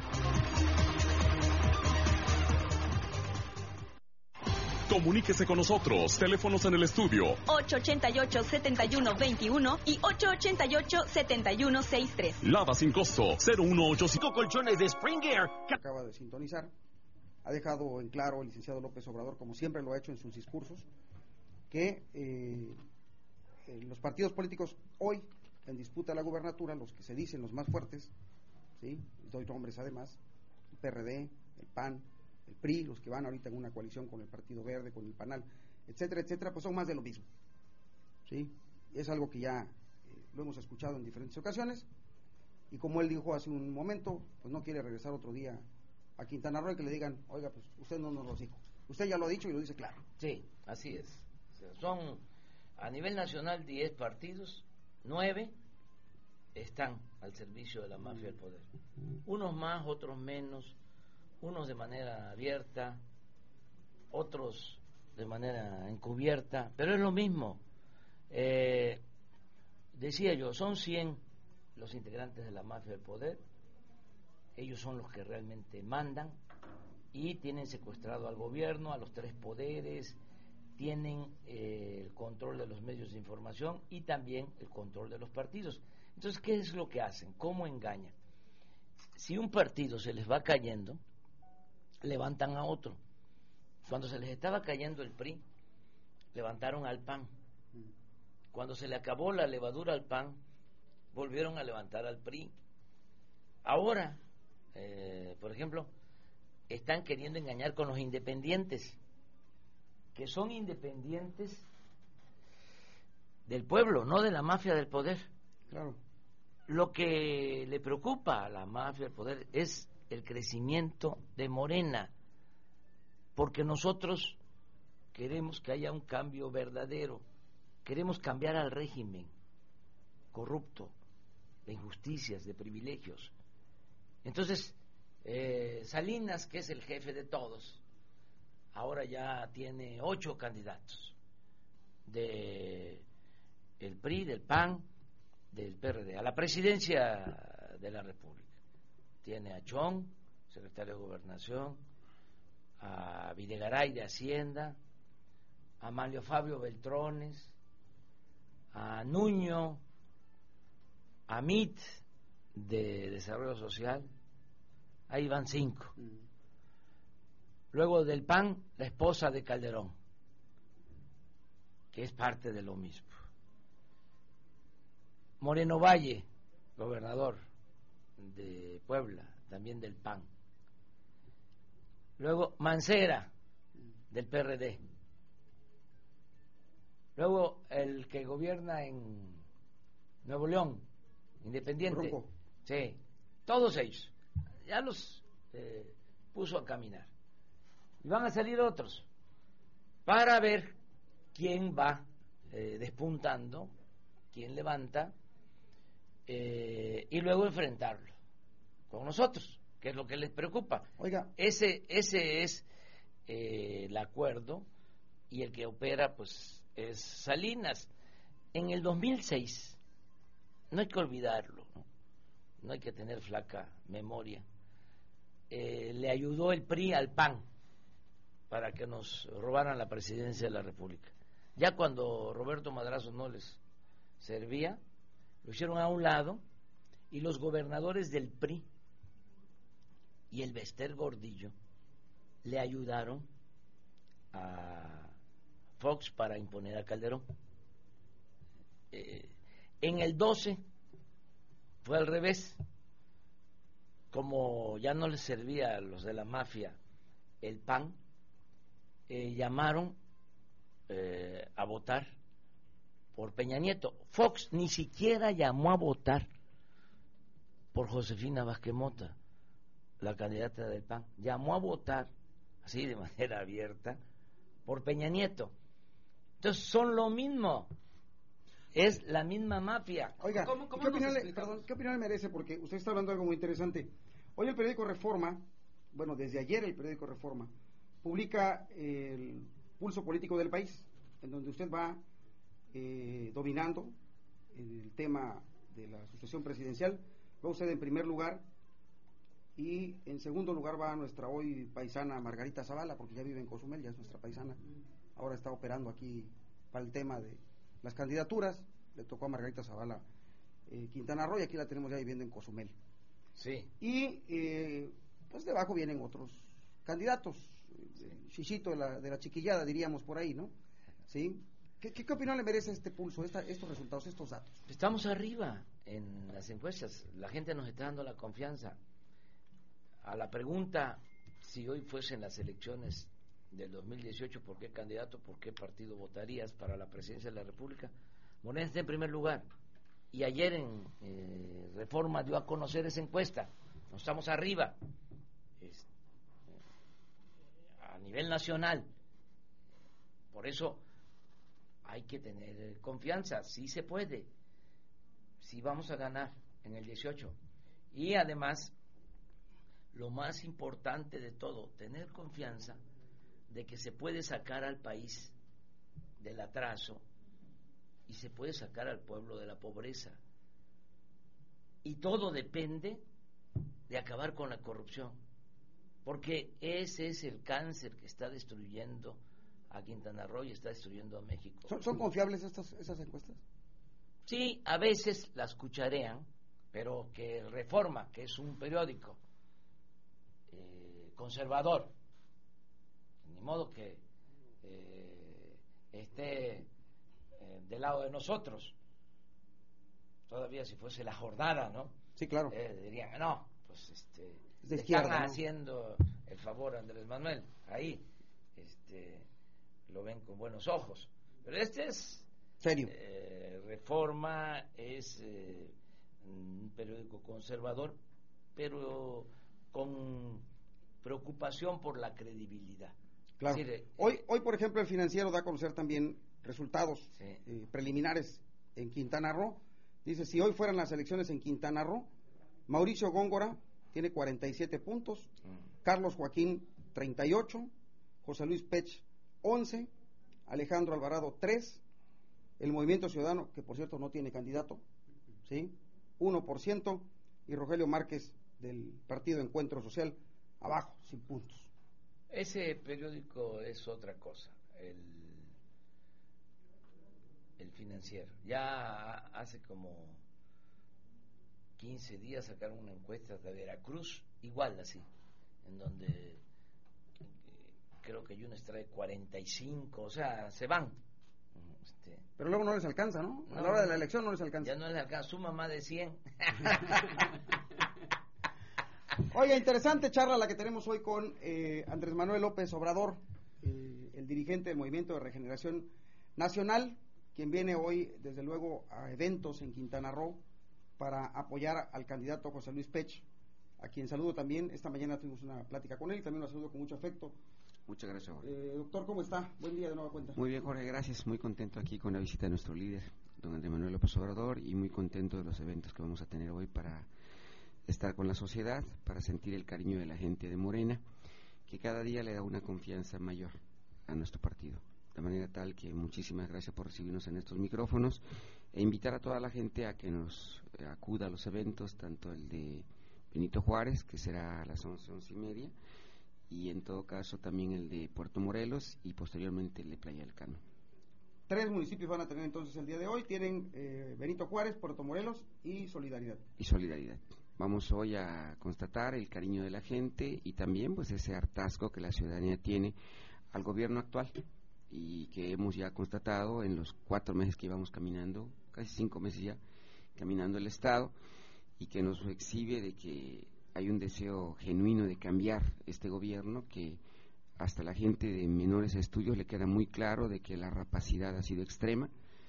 Comuníquese con nosotros. Teléfonos en el estudio. ocho ochenta y ocho, setenta y uno veintiuno y ocho ochenta y ocho, setenta y uno sesenta y tres. Lada sin costo. cero uno ocho cinco. Colchones de Spring Air. Acaba de sintonizar, ha dejado en claro el licenciado López Obrador, como siempre lo ha hecho en sus discursos, que eh, eh, los partidos políticos hoy en disputa de la gubernatura, los que se dicen los más fuertes, ¿sí? Doy nombres además, el P R D, el P A N, el P R I, los que van ahorita en una coalición con el Partido Verde, con el PANAL, etcétera, etcétera, pues son más de lo mismo, ¿sí? Es algo que ya eh, lo hemos escuchado en diferentes ocasiones, y como él dijo hace un momento, pues no quiere regresar otro día a Quintana Roo y que le digan, oiga, pues usted no nos lo dijo, usted ya lo ha dicho y lo dice claro. Sí, así es. O sea, son a nivel nacional diez partidos, nueve están al servicio de la mafia del poder. Unos más, otros menos, unos de manera abierta, otros de manera encubierta, pero es lo mismo. Eh, decía yo, son cien los integrantes de la mafia del poder, ellos son los que realmente mandan y tienen secuestrado al gobierno, a los tres poderes, tienen eh, el control de los medios de información y también el control de los partidos. Entonces, ¿qué es lo que hacen? ¿Cómo engañan? Si un partido se les va cayendo, levantan a otro. Cuando se les estaba cayendo el P R I, levantaron al P A N. Cuando se le acabó la levadura al P A N, volvieron a levantar al P R I. Ahora, eh, por ejemplo, están queriendo engañar con los independientes, que son independientes del pueblo, no de la mafia del poder. Claro. Lo que le preocupa a la mafia del poder es el crecimiento de Morena, porque nosotros queremos que haya un cambio verdadero, queremos cambiar al régimen corrupto, de injusticias, de privilegios. Entonces, eh, Salinas, que es el jefe de todos, ahora ya tiene ocho candidatos de el P R I, del P A N, del P R D a la presidencia de la República. Tiene a Chong, secretario de Gobernación, a Videgaray de Hacienda, a Manlio Fabio Beltrones, a Nuño, a Mit de Desarrollo Social. Ahí van cinco. Luego del P A N, la esposa de Calderón, que es parte de lo mismo. Moreno Valle, gobernador de Puebla, también del P A N. Luego Mancera, del P R D. Luego el que gobierna en Nuevo León, independiente. Bronco. Sí, todos ellos. Ya los eh, puso a caminar. Y van a salir otros para ver quién va eh, despuntando, quién levanta, eh, y luego enfrentarlo con nosotros, que es lo que les preocupa. Oiga, ese ese es eh, el acuerdo, y el que opera pues es Salinas. En el dos mil seis, no hay que olvidarlo, no, no hay que tener flaca memoria, eh, le ayudó el P R I al P A N para que nos robaran la presidencia de la República. Ya cuando Roberto Madrazo no les servía, lo hicieron a un lado, y los gobernadores del P R I y el Bester Gordillo le ayudaron a Fox para imponer a Calderón. Eh, en el doce fue al revés. Como ya no les servía a los de la mafia el P A N, eh, llamaron eh, a votar por Peña Nieto. Fox ni siquiera llamó a votar por Josefina Vázquez Mota, la candidata del P A N. Llamó a votar, así de manera abierta, por Peña Nieto. Entonces son lo mismo, es la misma mafia. Oiga, ¿Cómo- cómo ¿qué, nos opinión le, explicamos? perdón, ¿qué opinión le merece? Porque usted está hablando de algo muy interesante. Hoy el periódico Reforma, bueno, desde ayer el periódico Reforma, publica el pulso político del país, en donde usted va eh, dominando en el tema de la sucesión presidencial. Va usted en primer lugar, y en segundo lugar va nuestra hoy paisana Margarita Zavala, porque ya vive en Cozumel, ya es nuestra paisana. Ahora está operando aquí para el tema de las candidaturas. Le tocó a Margarita Zavala eh, Quintana Roo, y aquí la tenemos ya viviendo en Cozumel. Sí. Y eh, pues debajo vienen otros candidatos, eh, Chichito de la, de la chiquillada, diríamos por ahí, ¿no? ¿Sí? ¿Qué, qué, qué opinión le merece este pulso, esta, estos resultados, estos datos? Estamos arriba en las encuestas, la gente nos está dando la confianza. A la pregunta, si hoy fuesen las elecciones del dos mil dieciocho, ¿por qué candidato, por qué partido votarías para la presidencia de la República? Morena está en primer lugar. Y ayer en eh, Reforma dio a conocer esa encuesta. Nos estamos arriba. Es, eh, a nivel nacional. Por eso hay que tener confianza. Sí se puede. Sí vamos a ganar en el dieciocho. Y además, lo más importante de todo, tener confianza de que se puede sacar al país del atraso y se puede sacar al pueblo de la pobreza. Y todo depende de acabar con la corrupción, porque ese es el cáncer que está destruyendo a Quintana Roo y está destruyendo a México. ¿Son, son confiables estas, esas encuestas? Sí, a veces las cucharean, pero que Reforma, que es un periódico eh, conservador, ni modo que eh, esté eh, del lado de nosotros, todavía si fuese la jornada, ¿no? Sí, claro. Eh, dirían, no, pues este, de le izquierda, están ¿no? haciendo el favor a Andrés Manuel, ahí este, lo ven con buenos ojos, pero este es serio. Eh, Reforma, es eh, un periódico conservador, pero con preocupación por la credibilidad. Claro. Es decir, hoy, hoy, por ejemplo, el Financiero da a conocer también resultados sí. eh, preliminares en Quintana Roo. Dice, si hoy fueran las elecciones en Quintana Roo, Mauricio Góngora tiene cuarenta y siete puntos, mm. Carlos Joaquín treinta y ocho, José Luis Pech once, Alejandro Alvarado tres, el Movimiento Ciudadano, que por cierto no tiene candidato, ¿sí? uno por ciento, y Rogelio Márquez del Partido Encuentro Social abajo, sin puntos. Ese periódico es otra cosa, el, el Financiero. Ya hace como quince días sacaron una encuesta de Veracruz, igual así, en donde eh, creo que Yunes trae cuarenta y cinco, o sea, se van. Este, Pero luego no les alcanza, ¿no? A no, la hora de la elección no les alcanza. Ya no les alcanza, suma más de cien. Oiga, interesante charla la que tenemos hoy con eh, Andrés Manuel López Obrador, eh, el dirigente del Movimiento de Regeneración Nacional, quien viene hoy, desde luego, a eventos en Quintana Roo para apoyar al candidato José Luis Pech, a quien saludo también. Esta mañana tuvimos una plática con él y también lo saludo con mucho afecto. Muchas gracias, Jorge. Eh, doctor, ¿cómo está? Buen día de nueva cuenta. Muy bien, Jorge, gracias. Muy contento aquí con la visita de nuestro líder, don Andrés Manuel López Obrador, y muy contento de los eventos que vamos a tener hoy para estar con la sociedad, para sentir el cariño de la gente de Morena, que cada día le da una confianza mayor a nuestro partido. De manera tal que muchísimas gracias por recibirnos en estos micrófonos e invitar a toda la gente a que nos acuda a los eventos, tanto el de Benito Juárez, que será a las once, once y media, y en todo caso también el de Puerto Morelos y posteriormente el de Playa del Carmen. Tres municipios van a tener entonces el día de hoy, tienen eh, Benito Juárez, Puerto Morelos y Solidaridad. Y Solidaridad. Vamos hoy a constatar el cariño de la gente y también pues ese hartazgo que la ciudadanía tiene al gobierno actual y que hemos ya constatado en los cuatro meses que íbamos caminando, casi cinco meses ya, caminando el Estado, y que nos exhibe de que hay un deseo genuino de cambiar este gobierno, que hasta la gente de menores estudios le queda muy claro de que la rapacidad ha sido extrema,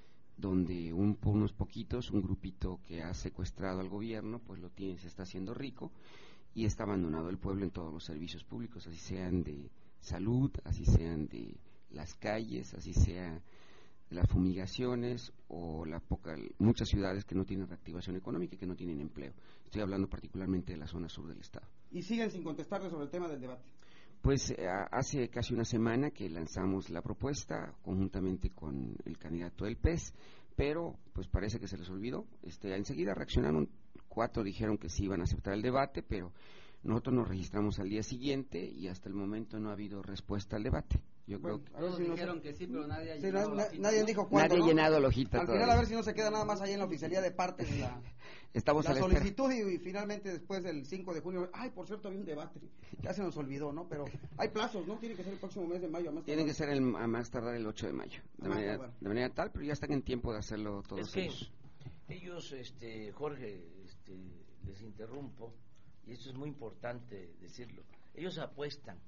donde un, unos poquitos, un grupito que ha secuestrado al gobierno, pues lo tiene, se está haciendo rico y está abandonado el pueblo en todos los servicios públicos, así sean de salud, así sean de las calles, así sea de las fumigaciones o la poca, muchas ciudades que no tienen reactivación económica y que no tienen empleo. Estoy hablando particularmente de la zona sur del estado. Y siguen sin contestarle sobre el tema del debate. Pues eh, hace casi una semana que lanzamos la propuesta conjuntamente con el candidato del P E S, pero pues parece que se les olvidó. Este, enseguida reaccionaron, cuatro dijeron que sí iban a aceptar el debate, pero nosotros nos registramos al día siguiente y hasta el momento no ha habido respuesta al debate. Yo bueno, creo que... Todos dijeron que sí, pero nadie ha sí, llenado na, la hojita, nadie ¿no? dijo cuándo, Nadie ¿no? ha llenado la hojita Al todavía. final a ver si no se queda nada más ahí en la oficialía de partes la, Estamos la a la espera. solicitud y, y finalmente después del cinco de junio, ay, por cierto, había un debate, ya se nos olvidó, ¿no? Pero hay plazos, ¿no? Tiene que ser el próximo mes de mayo. A más Tiene que ser el, a más tardar el ocho de mayo, de A más manera, tardar. de manera tal, pero ya están en tiempo de hacerlo todos Es que ellos. ellos, este, Jorge, este, les interrumpo, y esto es muy importante decirlo, ellos apuestan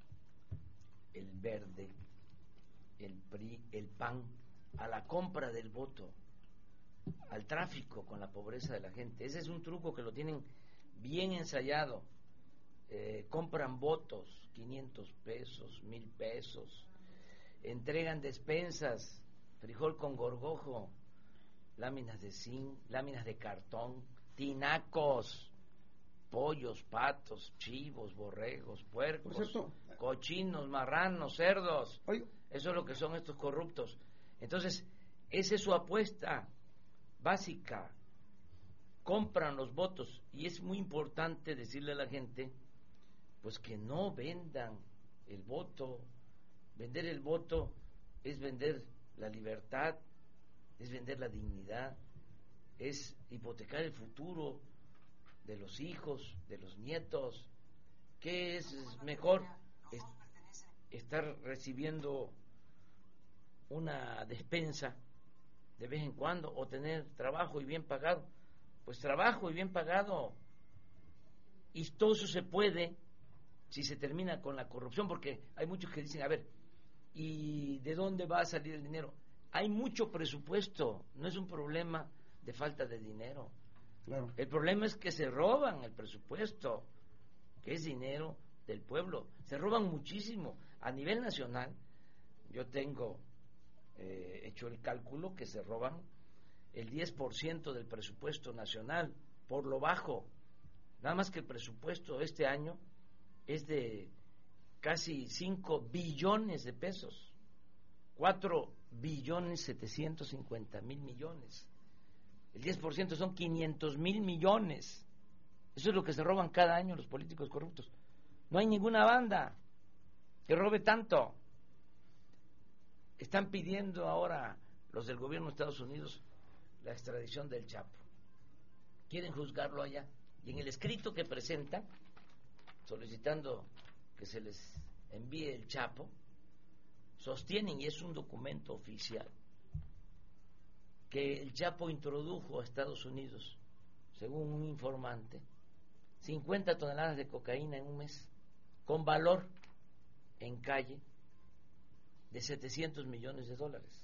el verde, el P R I, el P A N, a la compra del voto, al tráfico con la pobreza de la gente. Ese es un truco que lo tienen bien ensayado. Eh, compran votos, quinientos pesos, mil pesos, entregan despensas, frijol con gorgojo, láminas de zinc, láminas de cartón, tinacos, pollos, patos, chivos, borregos, puercos, Por cierto, cochinos, marranos, cerdos. Oye, Eso es lo que son estos corruptos. Entonces, esa es su apuesta básica. compran los votos, y es muy importante decirle a la gente pues que no vendan el voto. Vender el voto es vender la libertad, es vender la dignidad, es hipotecar el futuro de los hijos, de los nietos. ¿Qué es mejor? Es estar recibiendo una despensa de vez en cuando o tener trabajo y bien pagado. Pues trabajo y bien pagado, y todo eso se puede si se termina con la corrupción, porque hay muchos que dicen, a ver, ¿y de dónde va a salir el dinero? Hay mucho presupuesto, no es un problema de falta de dinero. Claro. El problema es que se roban el presupuesto, que es dinero del pueblo. Se roban muchísimo. A nivel nacional, yo tengo eh, hecho el cálculo que se roban el diez por ciento del presupuesto nacional, por lo bajo. Nada más que el presupuesto este año es de casi cinco billones de pesos, cuatro billones setecientos cincuenta mil millones. El diez por ciento son quinientos mil millones. Eso es lo que se roban cada año los políticos corruptos. No hay ninguna banda que robe tanto. Están pidiendo ahora los del gobierno de Estados Unidos la extradición del Chapo. Quieren juzgarlo allá. Y en el escrito que presentan, solicitando que se les envíe el Chapo, sostienen, y es un documento oficial, que el Chapo introdujo a Estados Unidos, según un informante, cincuenta toneladas de cocaína en un mes, con valor en calle de setecientos millones de dólares.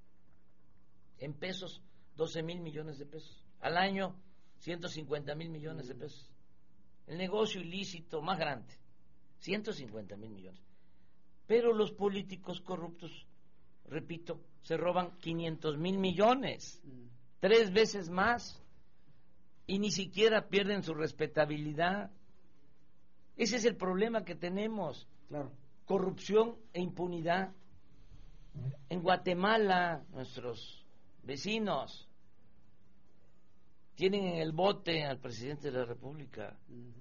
En pesos, doce mil millones de pesos. Al año, ciento cincuenta mil millones de pesos. El negocio ilícito más grande, ciento cincuenta mil millones. Pero los políticos corruptos, repito, se roban quinientos mil millones, tres veces más, y ni siquiera pierden su respetabilidad. Ese es el problema que tenemos. Claro. Corrupción e impunidad. En Guatemala, nuestros vecinos tienen en el bote al presidente de la República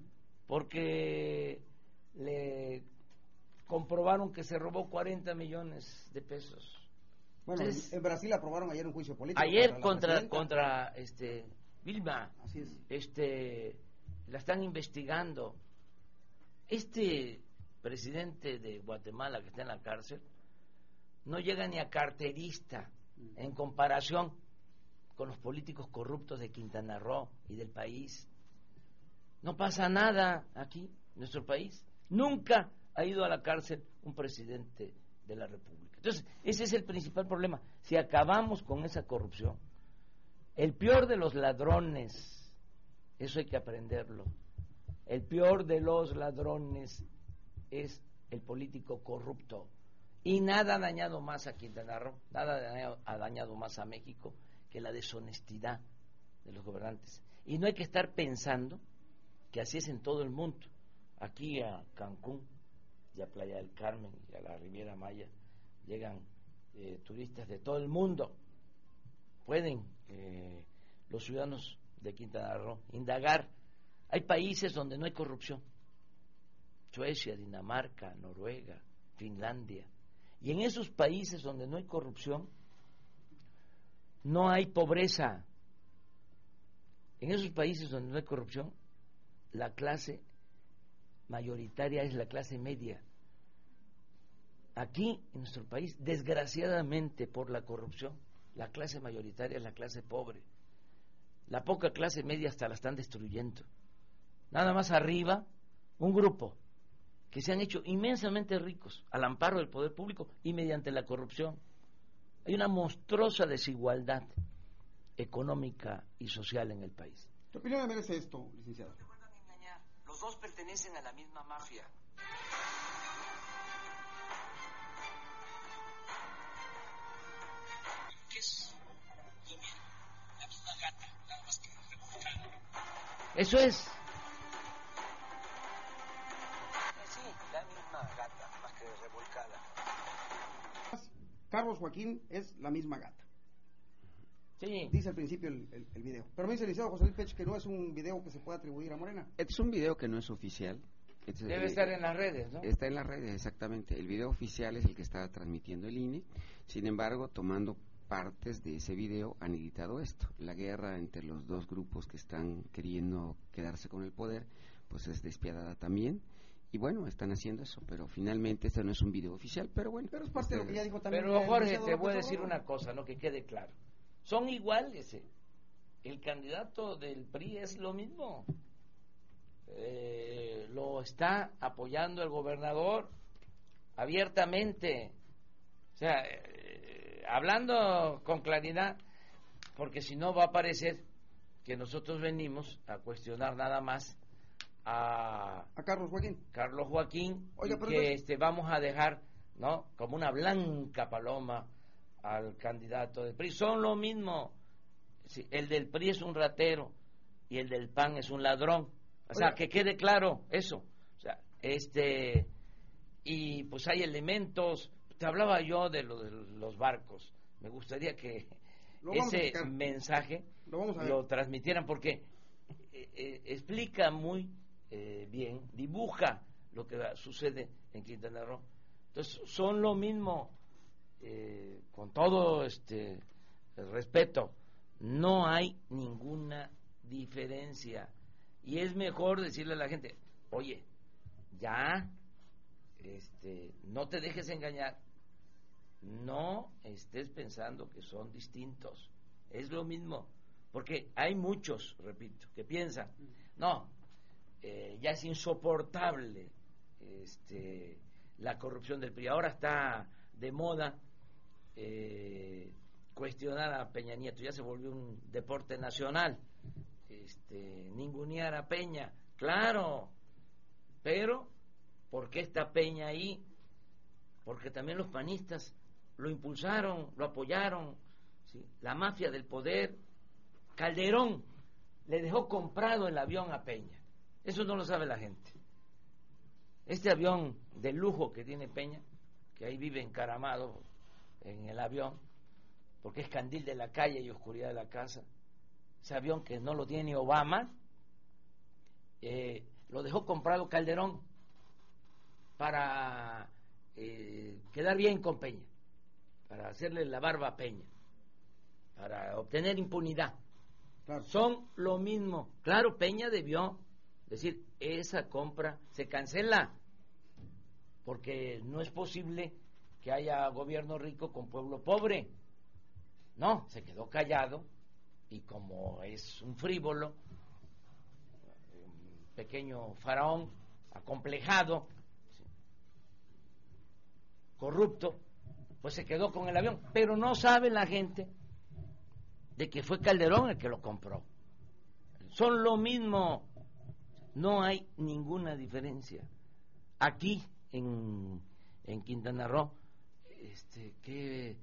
porque le comprobaron que se robó cuarenta millones de pesos. Bueno, Entonces, en Brasil aprobaron ayer un juicio político. ayer contra contra contra este Vilma. Así es. Este la están investigando. Este presidente de Guatemala que está en la cárcel no llega ni a carterista en comparación con los políticos corruptos de Quintana Roo y del país. No pasa nada aquí, en nuestro país. Nunca ha ido a la cárcel un presidente de la República. Entonces, ese es el principal problema. Si acabamos con esa corrupción, el peor de los ladrones, eso hay que aprenderlo, el peor de los ladrones es el político corrupto. Y nada ha dañado más a Quintana Roo, nada ha dañado, ha dañado más a México que la deshonestidad de los gobernantes. Y no hay que estar pensando que así es en todo el mundo. Aquí a Cancún y a Playa del Carmen y a la Riviera Maya llegan eh, turistas de todo el mundo. Pueden eh, los ciudadanos de Quintana Roo indagar. Hay países donde no hay corrupción: Suecia, Dinamarca, Noruega, Finlandia. Y en esos países donde no hay corrupción, no hay pobreza. En esos países donde no hay corrupción, la clase mayoritaria es la clase media. Aquí, en nuestro país, desgraciadamente por la corrupción, la clase mayoritaria es la clase pobre. La poca clase media hasta la están destruyendo. Nada más arriba, un grupo que se han hecho inmensamente ricos al amparo del poder público y mediante la corrupción. Hay una monstruosa desigualdad económica y social en el país. ¿Qué opinión le merece esto, licenciado? Los dos pertenecen a la misma mafia. ¿Qué es? La misma gata, nada más que revolcada. Eso es. La misma gata, más que revolcada. Carlos Joaquín es la misma gata. Sí. Dice al principio el, el, el video. Pero me dice el licenciado José Luis Pech que no es un video que se pueda atribuir a Morena. Es un video que no es oficial. Es, Debe eh, estar en las redes, ¿no? Está en las redes, exactamente. El video oficial es el que está transmitiendo el I N E. Sin embargo, tomando partes de ese video, han editado esto. La guerra entre los dos grupos que están queriendo quedarse con el poder, pues es despiadada también. Y bueno, están haciendo eso, pero finalmente este no es un video oficial, pero bueno. Pero es parte este, de lo que ya dijo también. Pero el Jorge, licenciado te López voy a decir Obrador. una cosa, ¿no? Que quede claro. Son iguales, ¿eh? El candidato del P R I es lo mismo. Eh, lo está apoyando el gobernador abiertamente. O sea, eh, hablando con claridad, porque si no va a parecer que nosotros venimos a cuestionar nada más a, A Carlos Joaquín. Carlos Joaquín. Oiga, Y pero que entonces- este vamos a dejar, ¿no?, como una blanca paloma al candidato del P R I. Son lo mismo. Sí, el del P R I es un ratero y el del P A N es un ladrón. O sea, Oiga. que quede claro eso. O sea, este y pues hay elementos. Te hablaba yo de, lo, de los barcos. Me gustaría que Lo vamos a ese checar. mensaje Lo vamos a ver. lo transmitieran, porque eh, eh, explica muy eh, bien, dibuja lo que sucede en Quintana Roo. Entonces son lo mismo, eh, con todo este el respeto, no hay ninguna diferencia, y es mejor decirle a la gente, oye, ya, este, no te dejes engañar, no estés pensando que son distintos, es lo mismo, porque hay muchos, repito, que piensan, no, eh, ya es insoportable este, la corrupción del P R I, ahora está de moda eh, cuestionar a Peña Nieto, ya se volvió un deporte nacional, este, ningunear a Peña, claro, pero ¿por qué está Peña ahí? Porque también los panistas lo impulsaron, lo apoyaron, ¿sí? La mafia del poder. Calderón le dejó comprado el avión a Peña, eso no lo sabe la gente. Este avión de lujo que tiene Peña, que ahí vive encaramado en el avión, porque es candil de la calle y oscuridad de la casa, ese avión que no lo tiene ni Obama, eh, lo dejó comprado Calderón para eh, quedar bien con Peña, para hacerle la barba a Peña, para obtener impunidad. Claro. Son lo mismo. Claro, Peña debió decir, esa compra se cancela, porque no es posible que haya gobierno rico con pueblo pobre. No, se quedó callado, y como es un frívolo, un pequeño faraón acomplejado, corrupto, pues se quedó con el avión. Pero no sabe la gente de que fue Calderón el que lo compró. Son lo mismo, no hay ninguna diferencia. Aquí en, en Quintana Roo, este, qué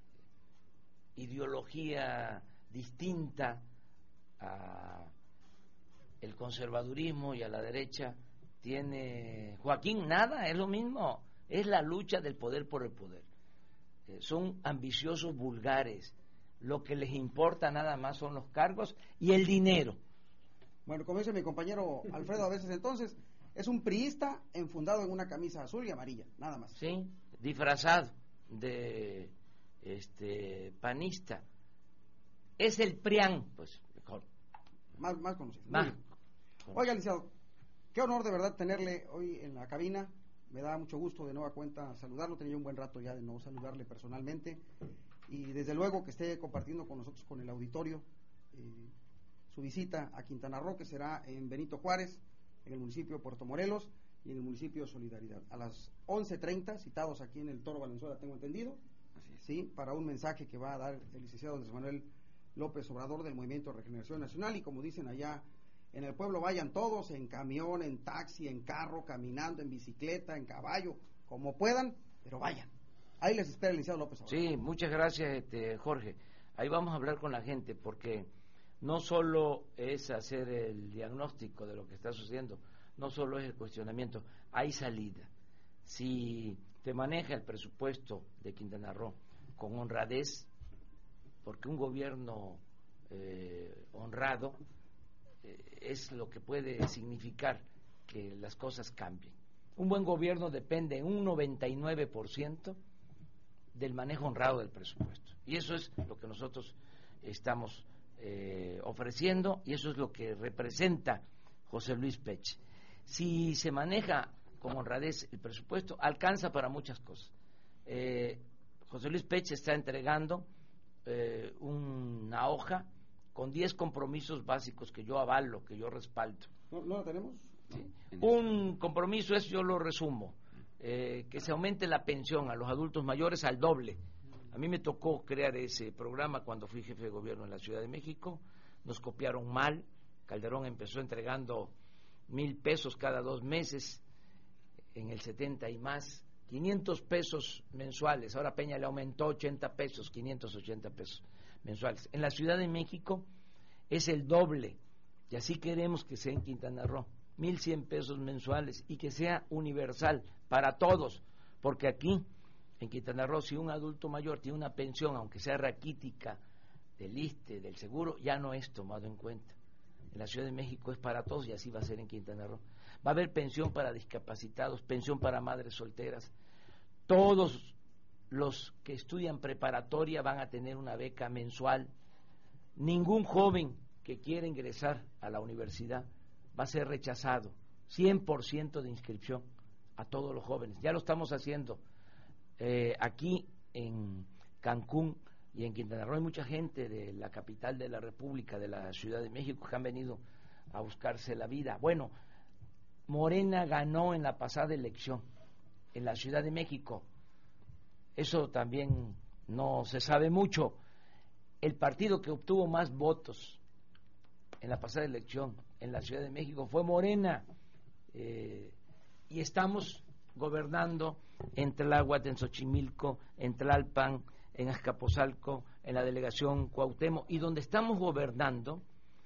ideología distinta a el conservadurismo y a la derecha tiene Joaquín. Nada, es lo mismo, es la lucha del poder por el poder. Eh, son ambiciosos vulgares, lo que les importa nada más son los cargos y el dinero. Bueno, como dice mi compañero Alfredo a veces, entonces, es un priista enfundado en una camisa azul y amarilla, nada más. Sí, disfrazado de este panista. Es el PRIAN, pues mejor. Más, más conocido. Más. Muy bien. Oiga, licenciado, qué honor de verdad tenerle hoy en la cabina. Me da mucho gusto de nueva cuenta saludarlo. Tenía un buen rato ya de no saludarle personalmente. Y desde luego que esté compartiendo con nosotros, con el auditorio, eh, su visita a Quintana Roo, que será en Benito Juárez, en el municipio de Puerto Morelos y en el municipio de Solidaridad. A las once treinta, citados aquí en el Toro Valenzuela, tengo entendido, Así es. sí, para un mensaje que va a dar el licenciado Andrés Manuel López Obrador del Movimiento de Regeneración Nacional. Y como dicen allá en el pueblo, vayan todos, en camión, en taxi, en carro, caminando, en bicicleta, en caballo, como puedan, pero vayan. Ahí les espera el licenciado López Obrador. Sí, muchas gracias, este, Jorge. Ahí vamos a hablar con la gente, porque no solo es hacer el diagnóstico de lo que está sucediendo, no solo es el cuestionamiento, hay salida. Si te maneja el presupuesto de Quintana Roo con honradez, porque un gobierno eh, honrado eh, es lo que puede significar que las cosas cambien. Un buen gobierno depende en un noventa y nueve por ciento del manejo honrado del presupuesto, y eso es lo que nosotros estamos eh, ofreciendo, y eso es lo que representa José Luis Pech. Si se maneja con honradez el presupuesto, alcanza para muchas cosas. eh, José Luis Pech está entregando eh, una hoja con diez compromisos básicos que yo avalo, que yo respaldo. ¿No, no la tenemos? ¿Sí? Un compromiso es, yo lo resumo, eh, que se aumente la pensión a los adultos mayores al doble. A mí me tocó crear ese programa cuando fui jefe de gobierno en la Ciudad de México. Nos copiaron mal. Calderón empezó entregando mil pesos cada dos meses, en el setenta y más, quinientos pesos mensuales. Ahora Peña le aumentó ochenta pesos, quinientos ochenta pesos mensuales. En la Ciudad de México es el doble, y así queremos que sea en Quintana Roo, mil cien pesos mensuales, y que sea universal para todos, porque aquí en Quintana Roo, si un adulto mayor tiene una pensión, aunque sea raquítica, del I S S S T E, del seguro, ya no es tomado en cuenta. En la Ciudad de México es para todos, y así va a ser en Quintana Roo. Va a haber pensión para discapacitados, pensión para madres solteras. Todos los que estudian preparatoria van a tener una beca mensual. Ningún joven que quiera ingresar a la universidad va a ser rechazado. cien por ciento de inscripción a todos los jóvenes. Ya lo estamos haciendo. Eh, aquí en Cancún y en Quintana Roo hay mucha gente de la capital de la República, de la Ciudad de México, que han venido a buscarse la vida. Bueno, Morena ganó en la pasada elección en la Ciudad de México. Eso también no se sabe mucho. El partido que obtuvo más votos en la pasada elección en la Ciudad de México fue Morena, eh, y estamos gobernando en Tláhuac, en Xochimilco, en Tlalpan, en Azcapotzalco, en la delegación Cuauhtémoc, y donde estamos gobernando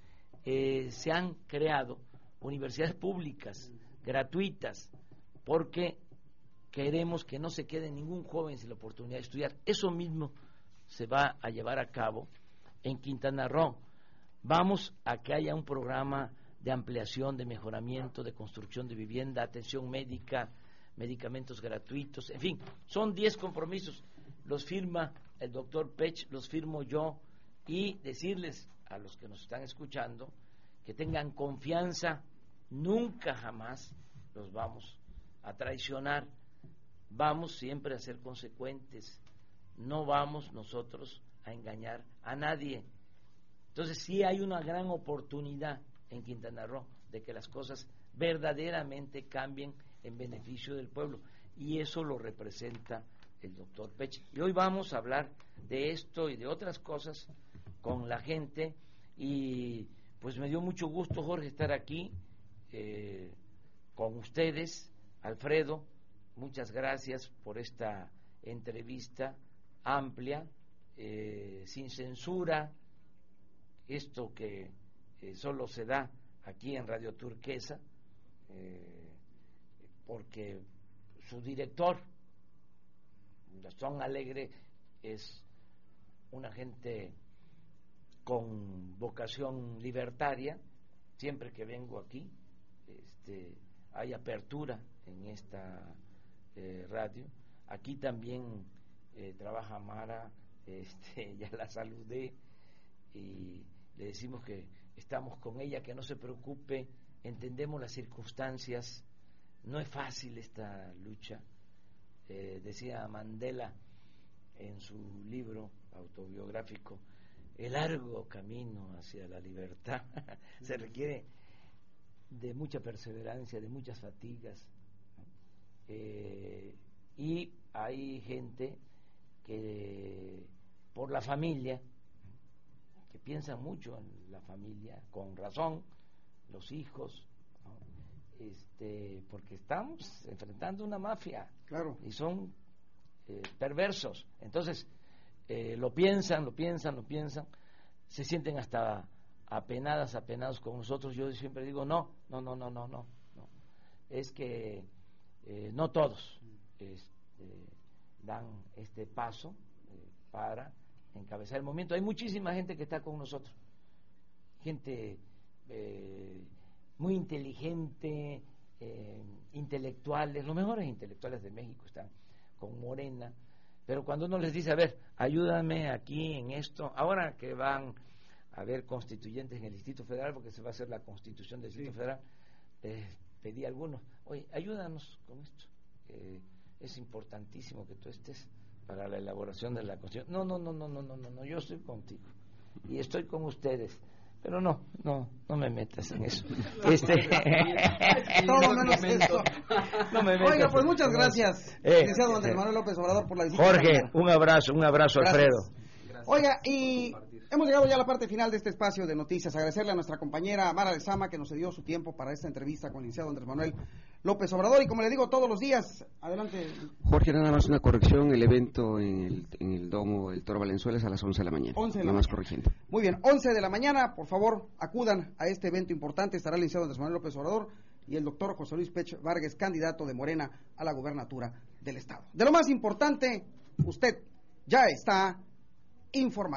eh, se han creado universidades públicas gratuitas, porque queremos que no se quede ningún joven sin la oportunidad de estudiar. Eso mismo se va a llevar a cabo en Quintana Roo. Vamos a que haya un programa de ampliación, de mejoramiento, de construcción de vivienda, atención médica, medicamentos gratuitos, en fin, son diez compromisos. Los firma el doctor Pech, los firmo yo, y decirles a los que nos están escuchando que tengan confianza, nunca jamás los vamos a traicionar, vamos siempre a ser consecuentes, no vamos nosotros a engañar a nadie. Entonces sí hay una gran oportunidad en Quintana Roo de que las cosas verdaderamente cambien en beneficio del pueblo, y eso lo representa el doctor Pech. Y hoy vamos a hablar de esto y de otras cosas con la gente, y pues me dio mucho gusto, Jorge, estar aquí eh, con ustedes. Alfredo, muchas gracias por esta entrevista amplia, eh, sin censura, esto que eh, solo se da aquí en Radio Turquesa, eh, porque su director, Gastón Alegre, es una gente con vocación libertaria. Siempre que vengo aquí este, hay apertura en esta eh, radio. Aquí también eh, trabaja Mara, este, ya la saludé y le decimos que estamos con ella, que no se preocupe, entendemos las circunstancias, no es fácil esta lucha. Eh, decía Mandela en su libro autobiográfico, el largo camino hacia la libertad se requiere de mucha perseverancia, de muchas fatigas, eh, y hay gente que por la familia, que piensa mucho en la familia, con razón, los hijos, ¿no? Este, porque estamos enfrentando una mafia, claro, y son eh, perversos. Entonces eh, lo piensan, lo piensan, lo piensan, se sienten hasta apenadas, apenados con nosotros. Yo siempre digo no, no, no, no, no, no, no. Es que eh, no todos este, dan este paso eh, para encabezar el movimiento. Hay muchísima gente que está con nosotros, gente eh, muy inteligente, eh, intelectuales, los mejores intelectuales de México están con Morena, pero cuando uno les dice, a ver, ayúdame aquí en esto, ahora que van a haber constituyentes en el Distrito Federal, porque se va a hacer la constitución del Distrito sí. Federal, eh, pedí a algunos, oye, ayúdanos con esto, eh, es importantísimo que tú estés para la elaboración de la Constitución. No, no, no, no, no, no, no, no, yo estoy contigo y estoy con ustedes, pero no, no, no me metas en eso. Este, todo menos eso. No me metas. Oiga, pues muchas gracias, eh, licenciado Andrés Manuel López Obrador, por la visita. Jorge, un abrazo, un abrazo, gracias. Alfredo. Gracias. Oiga, y hemos llegado ya a la parte final de este espacio de noticias. Agradecerle a nuestra compañera Mara Lezama que nos dio su tiempo para esta entrevista con el licenciado Andrés Manuel López Obrador. Y como le digo todos los días, adelante. Jorge, nada más una corrección, el evento en el, en el Domo del Toro Valenzuela es a las once de la mañana. once de nada la más mañana. Corrigiendo. Muy bien, once de la mañana, por favor, acudan a este evento importante. Estará el licenciado Andrés Manuel López Obrador y el doctor José Luis Pech Vargas, candidato de Morena a la gubernatura del Estado. De lo más importante, usted ya está informado.